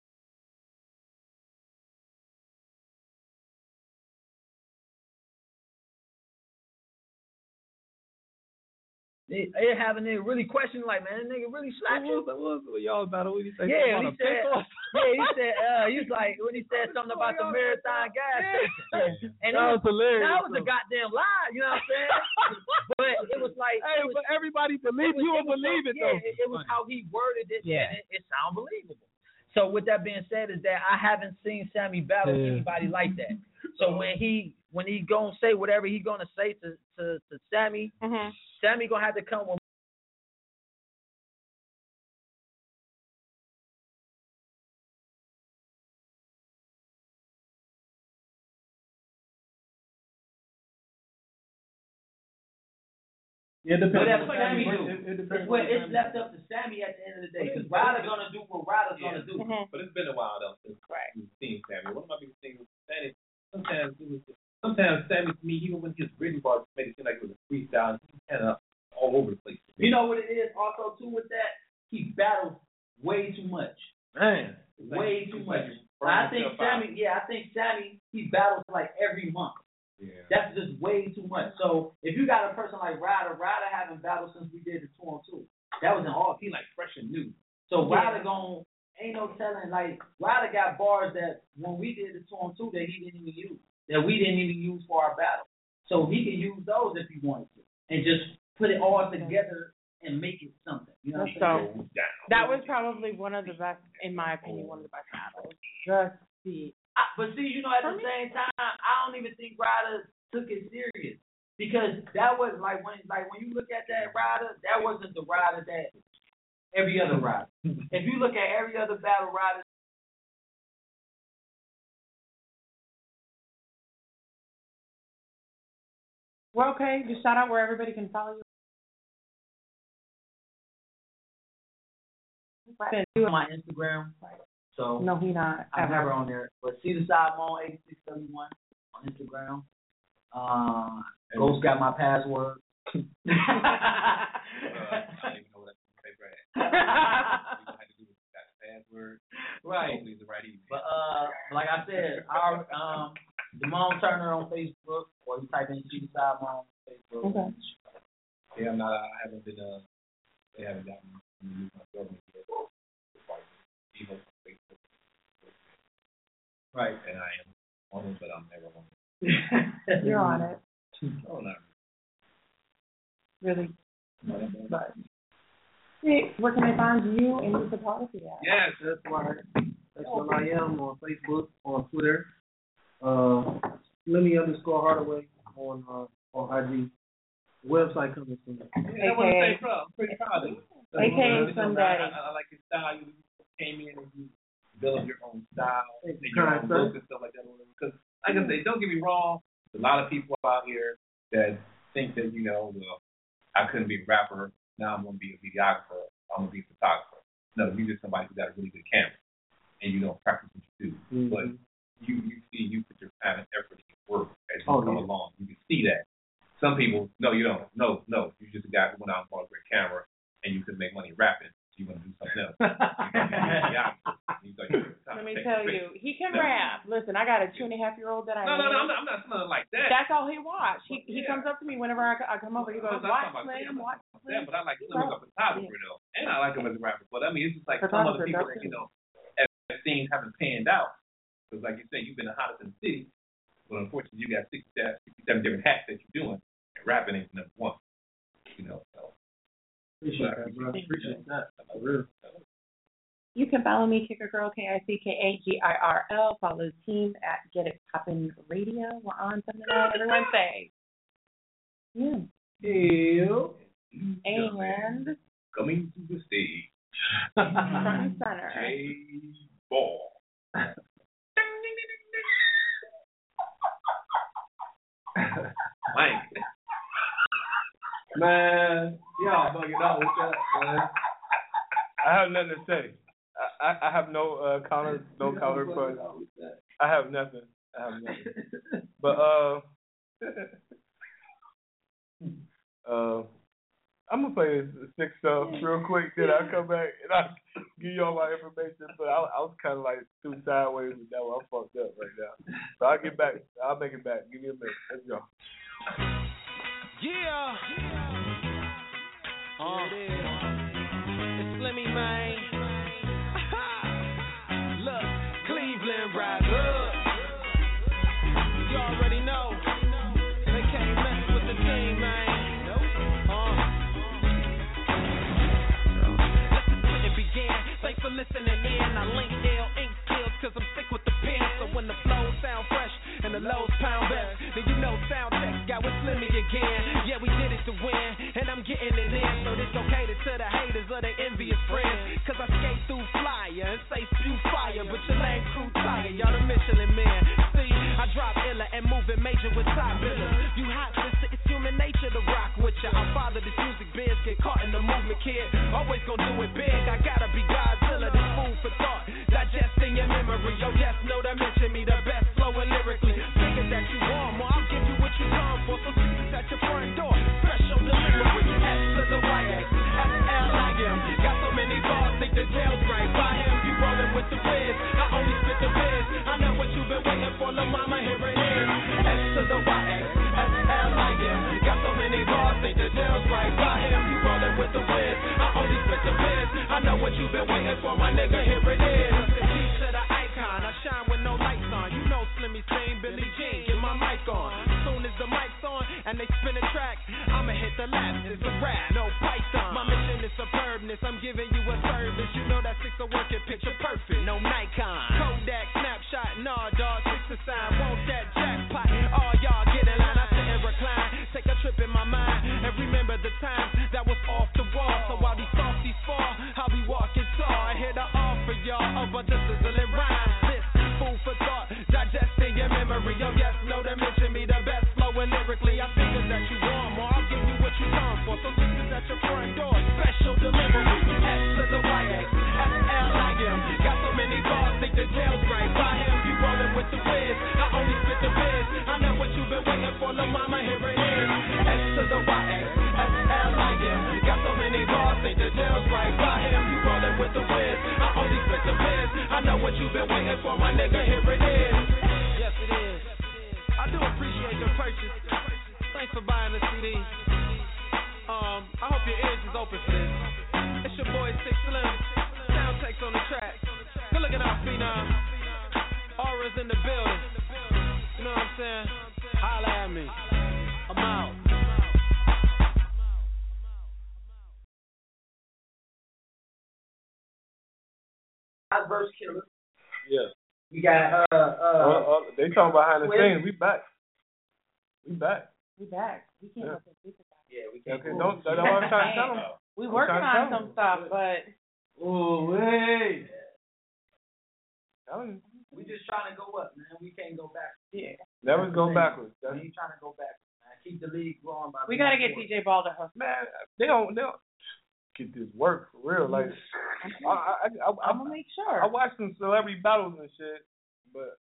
It having it really questioning like, man, that nigga really slapped you. What y'all about? What did he say? Yeah, he said he was like when he said something about the Marathon gas station. And that was hilarious. That was a goddamn lie, you know what I'm saying? But it was like, but everybody believe you don't believe it though. It was how he worded it. Yeah, and it sounded believable. So with that being said, is that I haven't seen Sammy battle anybody like that. So when he gonna say whatever he gonna say to Sammy, Sammy gonna have to come with. Yeah, it depends. Whatever Sammy do, it's left up to Sammy at the end of the day. Because Ryder gonna do what Ryder's gonna do. But it's been a while though since we've seen Sammy. One of my biggest things with Sammy, sometimes Sammy to me, even when he was written bars, made it seem like it was a freestyle. He was kind of all over the place. You know what it is also too with that? He battles way too much. Man, way too much. I think Sammy, he battles like every month. Yeah. That's just way too much. So if you got a person like Ryder haven't battled since we did the 2-on-2. That was an all he like fresh and new. So Ryder ain't no telling, like Ryder got bars that when we did the 2-on-2 that he didn't even use. That we didn't even use for our battle. So he can use those if he wanted to. And just put it all together and make it something. You know what I'm saying? That was probably one of the best, in my opinion, one of the best battles. Just the but see, you know, at the same time, I don't even think Ryder took it serious because that was like when you look at that Ryder, that wasn't the Ryder that every other Ryder. If you look at every other battle Ryder. Well, okay, just shout out where everybody can follow you. On my Instagram. So no, he not. I'm never on there. But see the side Moan 8671 on Instagram. Ghost got my password. I don't even know what that's my favorite. Password. Right. But like I said, our Damone Turner on Facebook, or you type in See the Side Moan on Facebook. Okay. Yeah, I haven't been they haven't gotten me my government yet. Even Facebook. Right. And I am on it, but I'm never on it. You're on it. Oh, not really. But where can I find you and your photography at? Yes, that's where I am on Facebook, on Twitter. Slimmy_Hardaway on IG. Website coming soon. Yeah, I want to say, bro, I'm pretty proud of you. AKA Sun Daddy. I like your style. You came in and you built your own style and your Kind own sir. look and stuff like that. Because, like I say, don't get me wrong, there's a lot of people out here that think that, well, I couldn't be a rapper. Now I'm going to be a videographer. I'm going to be a photographer. No, you're just somebody who got a really good camera and you don't practice what you do. Mm-hmm. But you see, you put your time and effort in your work as you come along. You can see that. Some people, no, you don't. No, you're just a guy who went out and bought a great camera and you could make money rapping. So you want to do something else. Let me tell you, he can rap. Listen, I got a 2.5-year-old that I No, I'm not something like that. That's all he watched. He comes up to me whenever I come over. He goes, watch Slim, watch Slim. But I like Slim as a photographer, though. And I like him as a rapper. But, I mean, it's just like some other people that, as things haven't panned out. Because, like you say, you've been the hottest in the city. But, unfortunately, you got 67 different hats that you're doing. And rapping ain't number one. So. Appreciate that, bro. Appreciate that. Real. You can follow me, Kicker Girl, KICKAGIRL. Follow the team at Get It Poppin' Radio. We're on Sunday night every Wednesday. Ew. And coming to the stage. Front and center. J-Ball. Man, y'all bugging out with that, man. I have nothing to say. I have no comments, no counter punch. I have nothing. But I'm gonna play this 6 stuff real quick. Then I'll come back and I'll give you all my information. But I was kind of like too sideways with that one. I'm fucked up right now. So I'll get back. I'll make it back. Give me a minute. Let's go. Yeah. It's Slimmy, man. Look, Cleveland rise up. You already know. They can't mess with the team, man. It began. Thanks for listening in. I link L ink skills cause I'm sick with the pen. So when the flows sound fresh and the lows pound best, then you know sound tech got with Slimmy again. Yeah, we did it to win, and I'm getting it in. So this okay to the haters or the envious friends. Cause I skate through flyer and say spew fire, but your lame crew tired, y'all the Michelin men. See, I drop illa and moving major with top billers. You hot sister, it's human nature to rock with ya. I father this music biz, get caught in the movement, kid. Always gonna do it big, I gotta be Godzilla. This food for thought, digesting your memory. Yo, yes, know that mention me, the best flowing lyrically. Figure that you want more, I'll give you what you come for. So sisters at your front door, special delivery. S to the Y X, S-L-I-M. Got so many bars, think the tail's right by him. You rolling with the biz, I only spit the biz. I know what you've been waiting for, la mama, here it is. S to the Y X, S-L-I-M. Got so many bars, think the tail's right by him. You rolling with the biz, I only spit the biz. I know what you've been waiting for, my nigga, here it is. G to the icon, I shine with no lights on. You know Slimmy sing, Billie Jean, get my mic on. Soon as the mic's on and they spin a track, I'ma hit the laps, it's a rap, no python. My mission is superbness, I'm giving you a service. You know that 6 a working picture perfect, no Nikon. Kodak, snapshot, nah dog, 6 a sign, want that jackpot. All y'all get in line, I sit and recline. Take a trip in my mind and remember the times that was off the wall. So while these softies fall, I'll be walking tall. I here to offer y'all a bunch of sizzling rhymes. This food for thought, digesting your memory. Yo, yes, know that mention me the best flowing lyrically. I figured that you want more, I'll give you what you come for. So sisters at your front door, special delivery. S to the Y X, S-L-I-M. Got so many bars, think the tail's right by him. You rolling with the biz, I only spit the biz. I know what you've been waiting for, la mama, here it is. S to the Y X, S-L-I-M. Got so many bars, think the tail's right by him. You rolling with the biz, I only spit the biz. I know what you've been waiting for, my nigga, here it is. Yes, it is. I do appreciate your purchase. Thanks for buying the CD. I hope your ears is open for this. It's your boy 6 Slim. Sound takes on the track. Good looking out, Phenom. Aura's in the building. You know what I'm saying? Holla at me. I'm out. Verse killer. Yeah. We got they talking behind the Swift. scenes. We back. We back. We back. We can't Yeah. let them think about it. Yeah, we Okay, don't. That's what I'm trying to tell them. We working on some stuff, but Oh, wait. Telling you. We just trying to go up, man. We can't go back. yeah. Never go backwards. We ain't trying to go back, man. Keep the league growing. By We gotta get DJ Ball to host. Man, they don't get this work for real. Like, I'm gonna make sure. I watch some celebrity battles and shit, but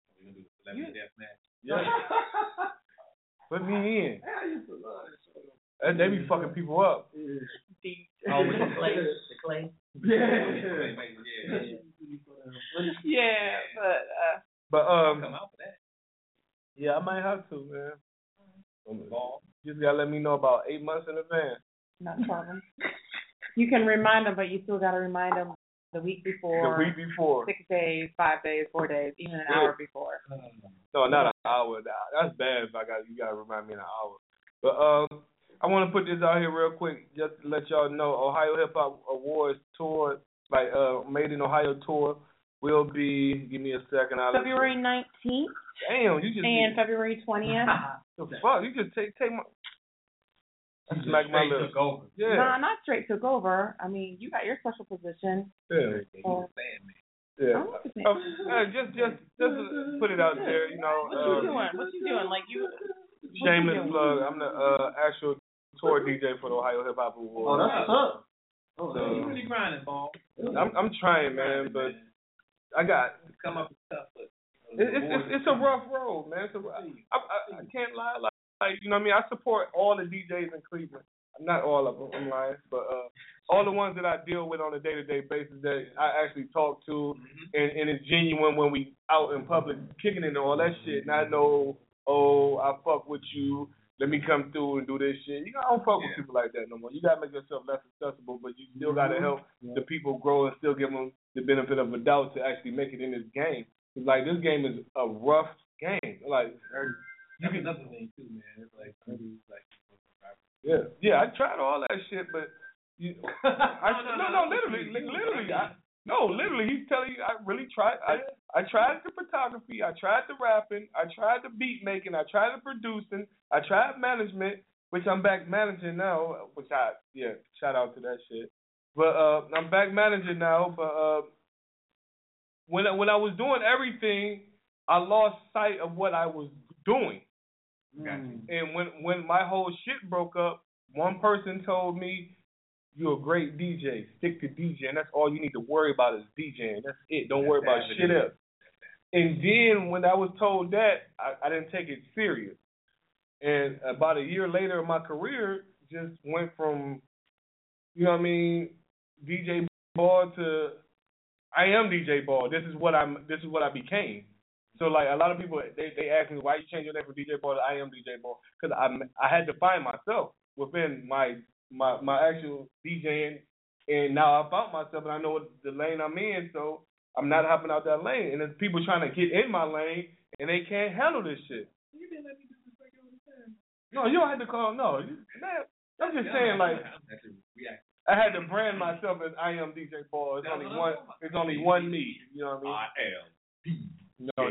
yeah, put me in. And they be fucking people up. Oh, with the clay. Yeah, But come out for that. yeah, I might have to, man. Just gotta let me know about 8 months in advance. not a problem. You can remind them, but you still gotta remind them the week before. The week before. 6 days, 5 days, 4 days, even an hour before. No, not an hour. That's bad. If you gotta remind me in an hour. But I want to put this out here real quick, just to let y'all know. Ohio Hip Hop Awards tour, Made in Ohio tour, will be. Give me a second. February 19th. Damn, you just. And February 20th. The fuck, you just take my. Smack my lips. Took over. Yeah. Nah, not straight took over. I mean, you got your special position. Yeah. Yeah. Just to put it out there, you know. What you doing? What you doing? Like you. Shameless plug. I'm the actual tour DJ for the Ohio Hip Hop Awards. Oh, that's what's up. Oh, so you really grinding, Ball. I'm trying, man, but I got. Come up with stuff, but it's a rough road, man. I can't lie. Like, you know what I mean? I support all the DJs in Cleveland. Not all of them, I'm lying, but all the ones that I deal with on a day-to-day basis that I actually talk to, and it's genuine when we out in public kicking it and all that shit. And I know, I fuck with you. Let me come through and do this shit. You know, I don't fuck with people like that no more. You gotta make yourself less accessible, but you still gotta help the people grow and still give them the benefit of a doubt to actually make it in this game. It's like, this game is a rough game. Like, that's another thing too, man. It's like, yeah, I tried all that shit, but literally, he's telling you, I really tried. I tried the photography, I tried the rapping, I tried the beat making, I tried the producing, I tried management, which I'm back managing now. Shout out to that shit. But I'm back managing now. But when I was doing everything, I lost sight of what I was doing. And when my whole shit broke up, one person told me, "You're a great DJ. Stick to DJing. That's all you need to worry about is DJing. That's it. Don't worry about shit else." And then when I was told that, I didn't take it serious. And about a year later in my career, just went from, you know what I mean, DJ Ball to I am DJ Ball. This is what I became. So like a lot of people, they ask me, why you change your name from DJ Ball to I am DJ Ball? Because I had to find myself within my actual DJing, and now I found myself and I know what the lane I'm in, so I'm not hopping out that lane. And there's people trying to get in my lane and they can't handle this shit. You didn't let me disrespect you all the time. No, you don't have to call. No, man, I'm just saying like. I had to brand myself as I am DJ Ball. It's only one. It's only one me. You know what I mean? No.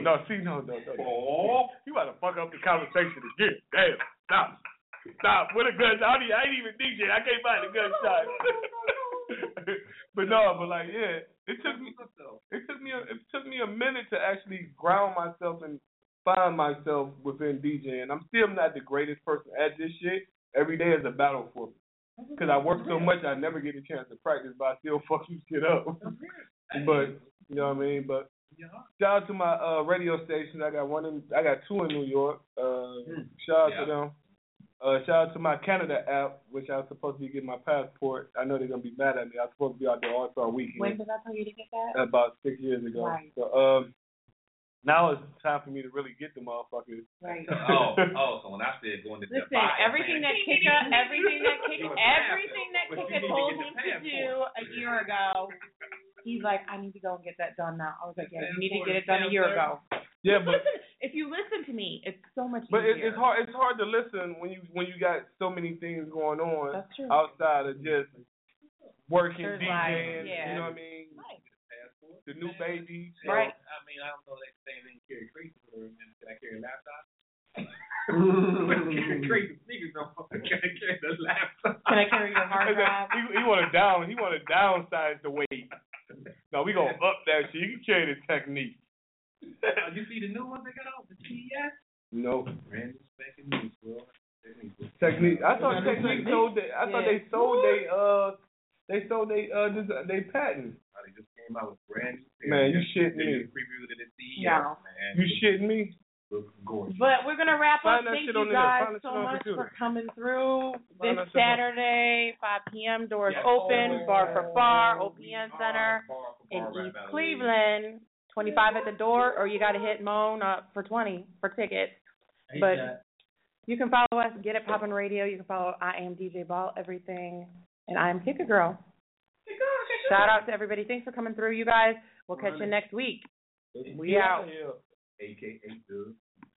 Oh, you about to fuck up the conversation again. Damn, stop. With a gun, I ain't even DJ. I can't find a gunshot. but like, yeah, it took me a minute to actually ground myself and find myself within DJing. I'm still not the greatest person at this shit. Every day is a battle for me. Because I work so much, I never get a chance to practice, but I still fuck you shit up. But, you know what I mean? But shout out to my radio stations. I got two in New York. Shout out to them. Shout out to my Canada app, which I was supposed to be getting my passport. I know they're going to be mad at me. I was supposed to be out there All-Star Weekend. When did I tell you to get that? About 6 years ago. Right. So, now it's time for me to really get the motherfuckers. Right. So when I said going to listen, everything that Kika told him to do a year ago, he's like, I need to go and get that done now. I was like, yeah, you need to get it done a year ago. Yeah, but listen, if you listen to me, it's so much easier. But it's hard to listen when you got so many things going on outside of just working, DJing. You know what I mean? the new babies. Right. I mean, I don't know if they carry crazy for them. Can I carry a laptop? Crazy sneakers. Can I carry the laptop? Can I carry your hard drive? He want to downsize the weight. No, we gonna up that shit. You can carry the Technique. You see the new ones they got out, the TES? No. Brand new spanking new, bro. Technique. I thought Technique sold. I thought they sold they patent. They just came out with brand new. Man, you shitting me. Previewed it at CES, No. man. You shitting me? Gorgeous. But we're gonna wrap up. Find that Thank shit you on the guys net. Find that so shit on the much computer. for coming through Find this that shit on- Saturday, 5 p.m. Doors open. Bar for Far, OPN Center in East Cleveland. 25 at the door, or you got to hit Moan up for 20 for tickets. But you can follow us, Get It Poppin' Radio. You can follow I Am DJ Ball, everything, and I am Kick a Girl. Shout out to everybody. Thanks for coming through, you guys. We'll catch you next week. We out. AKA the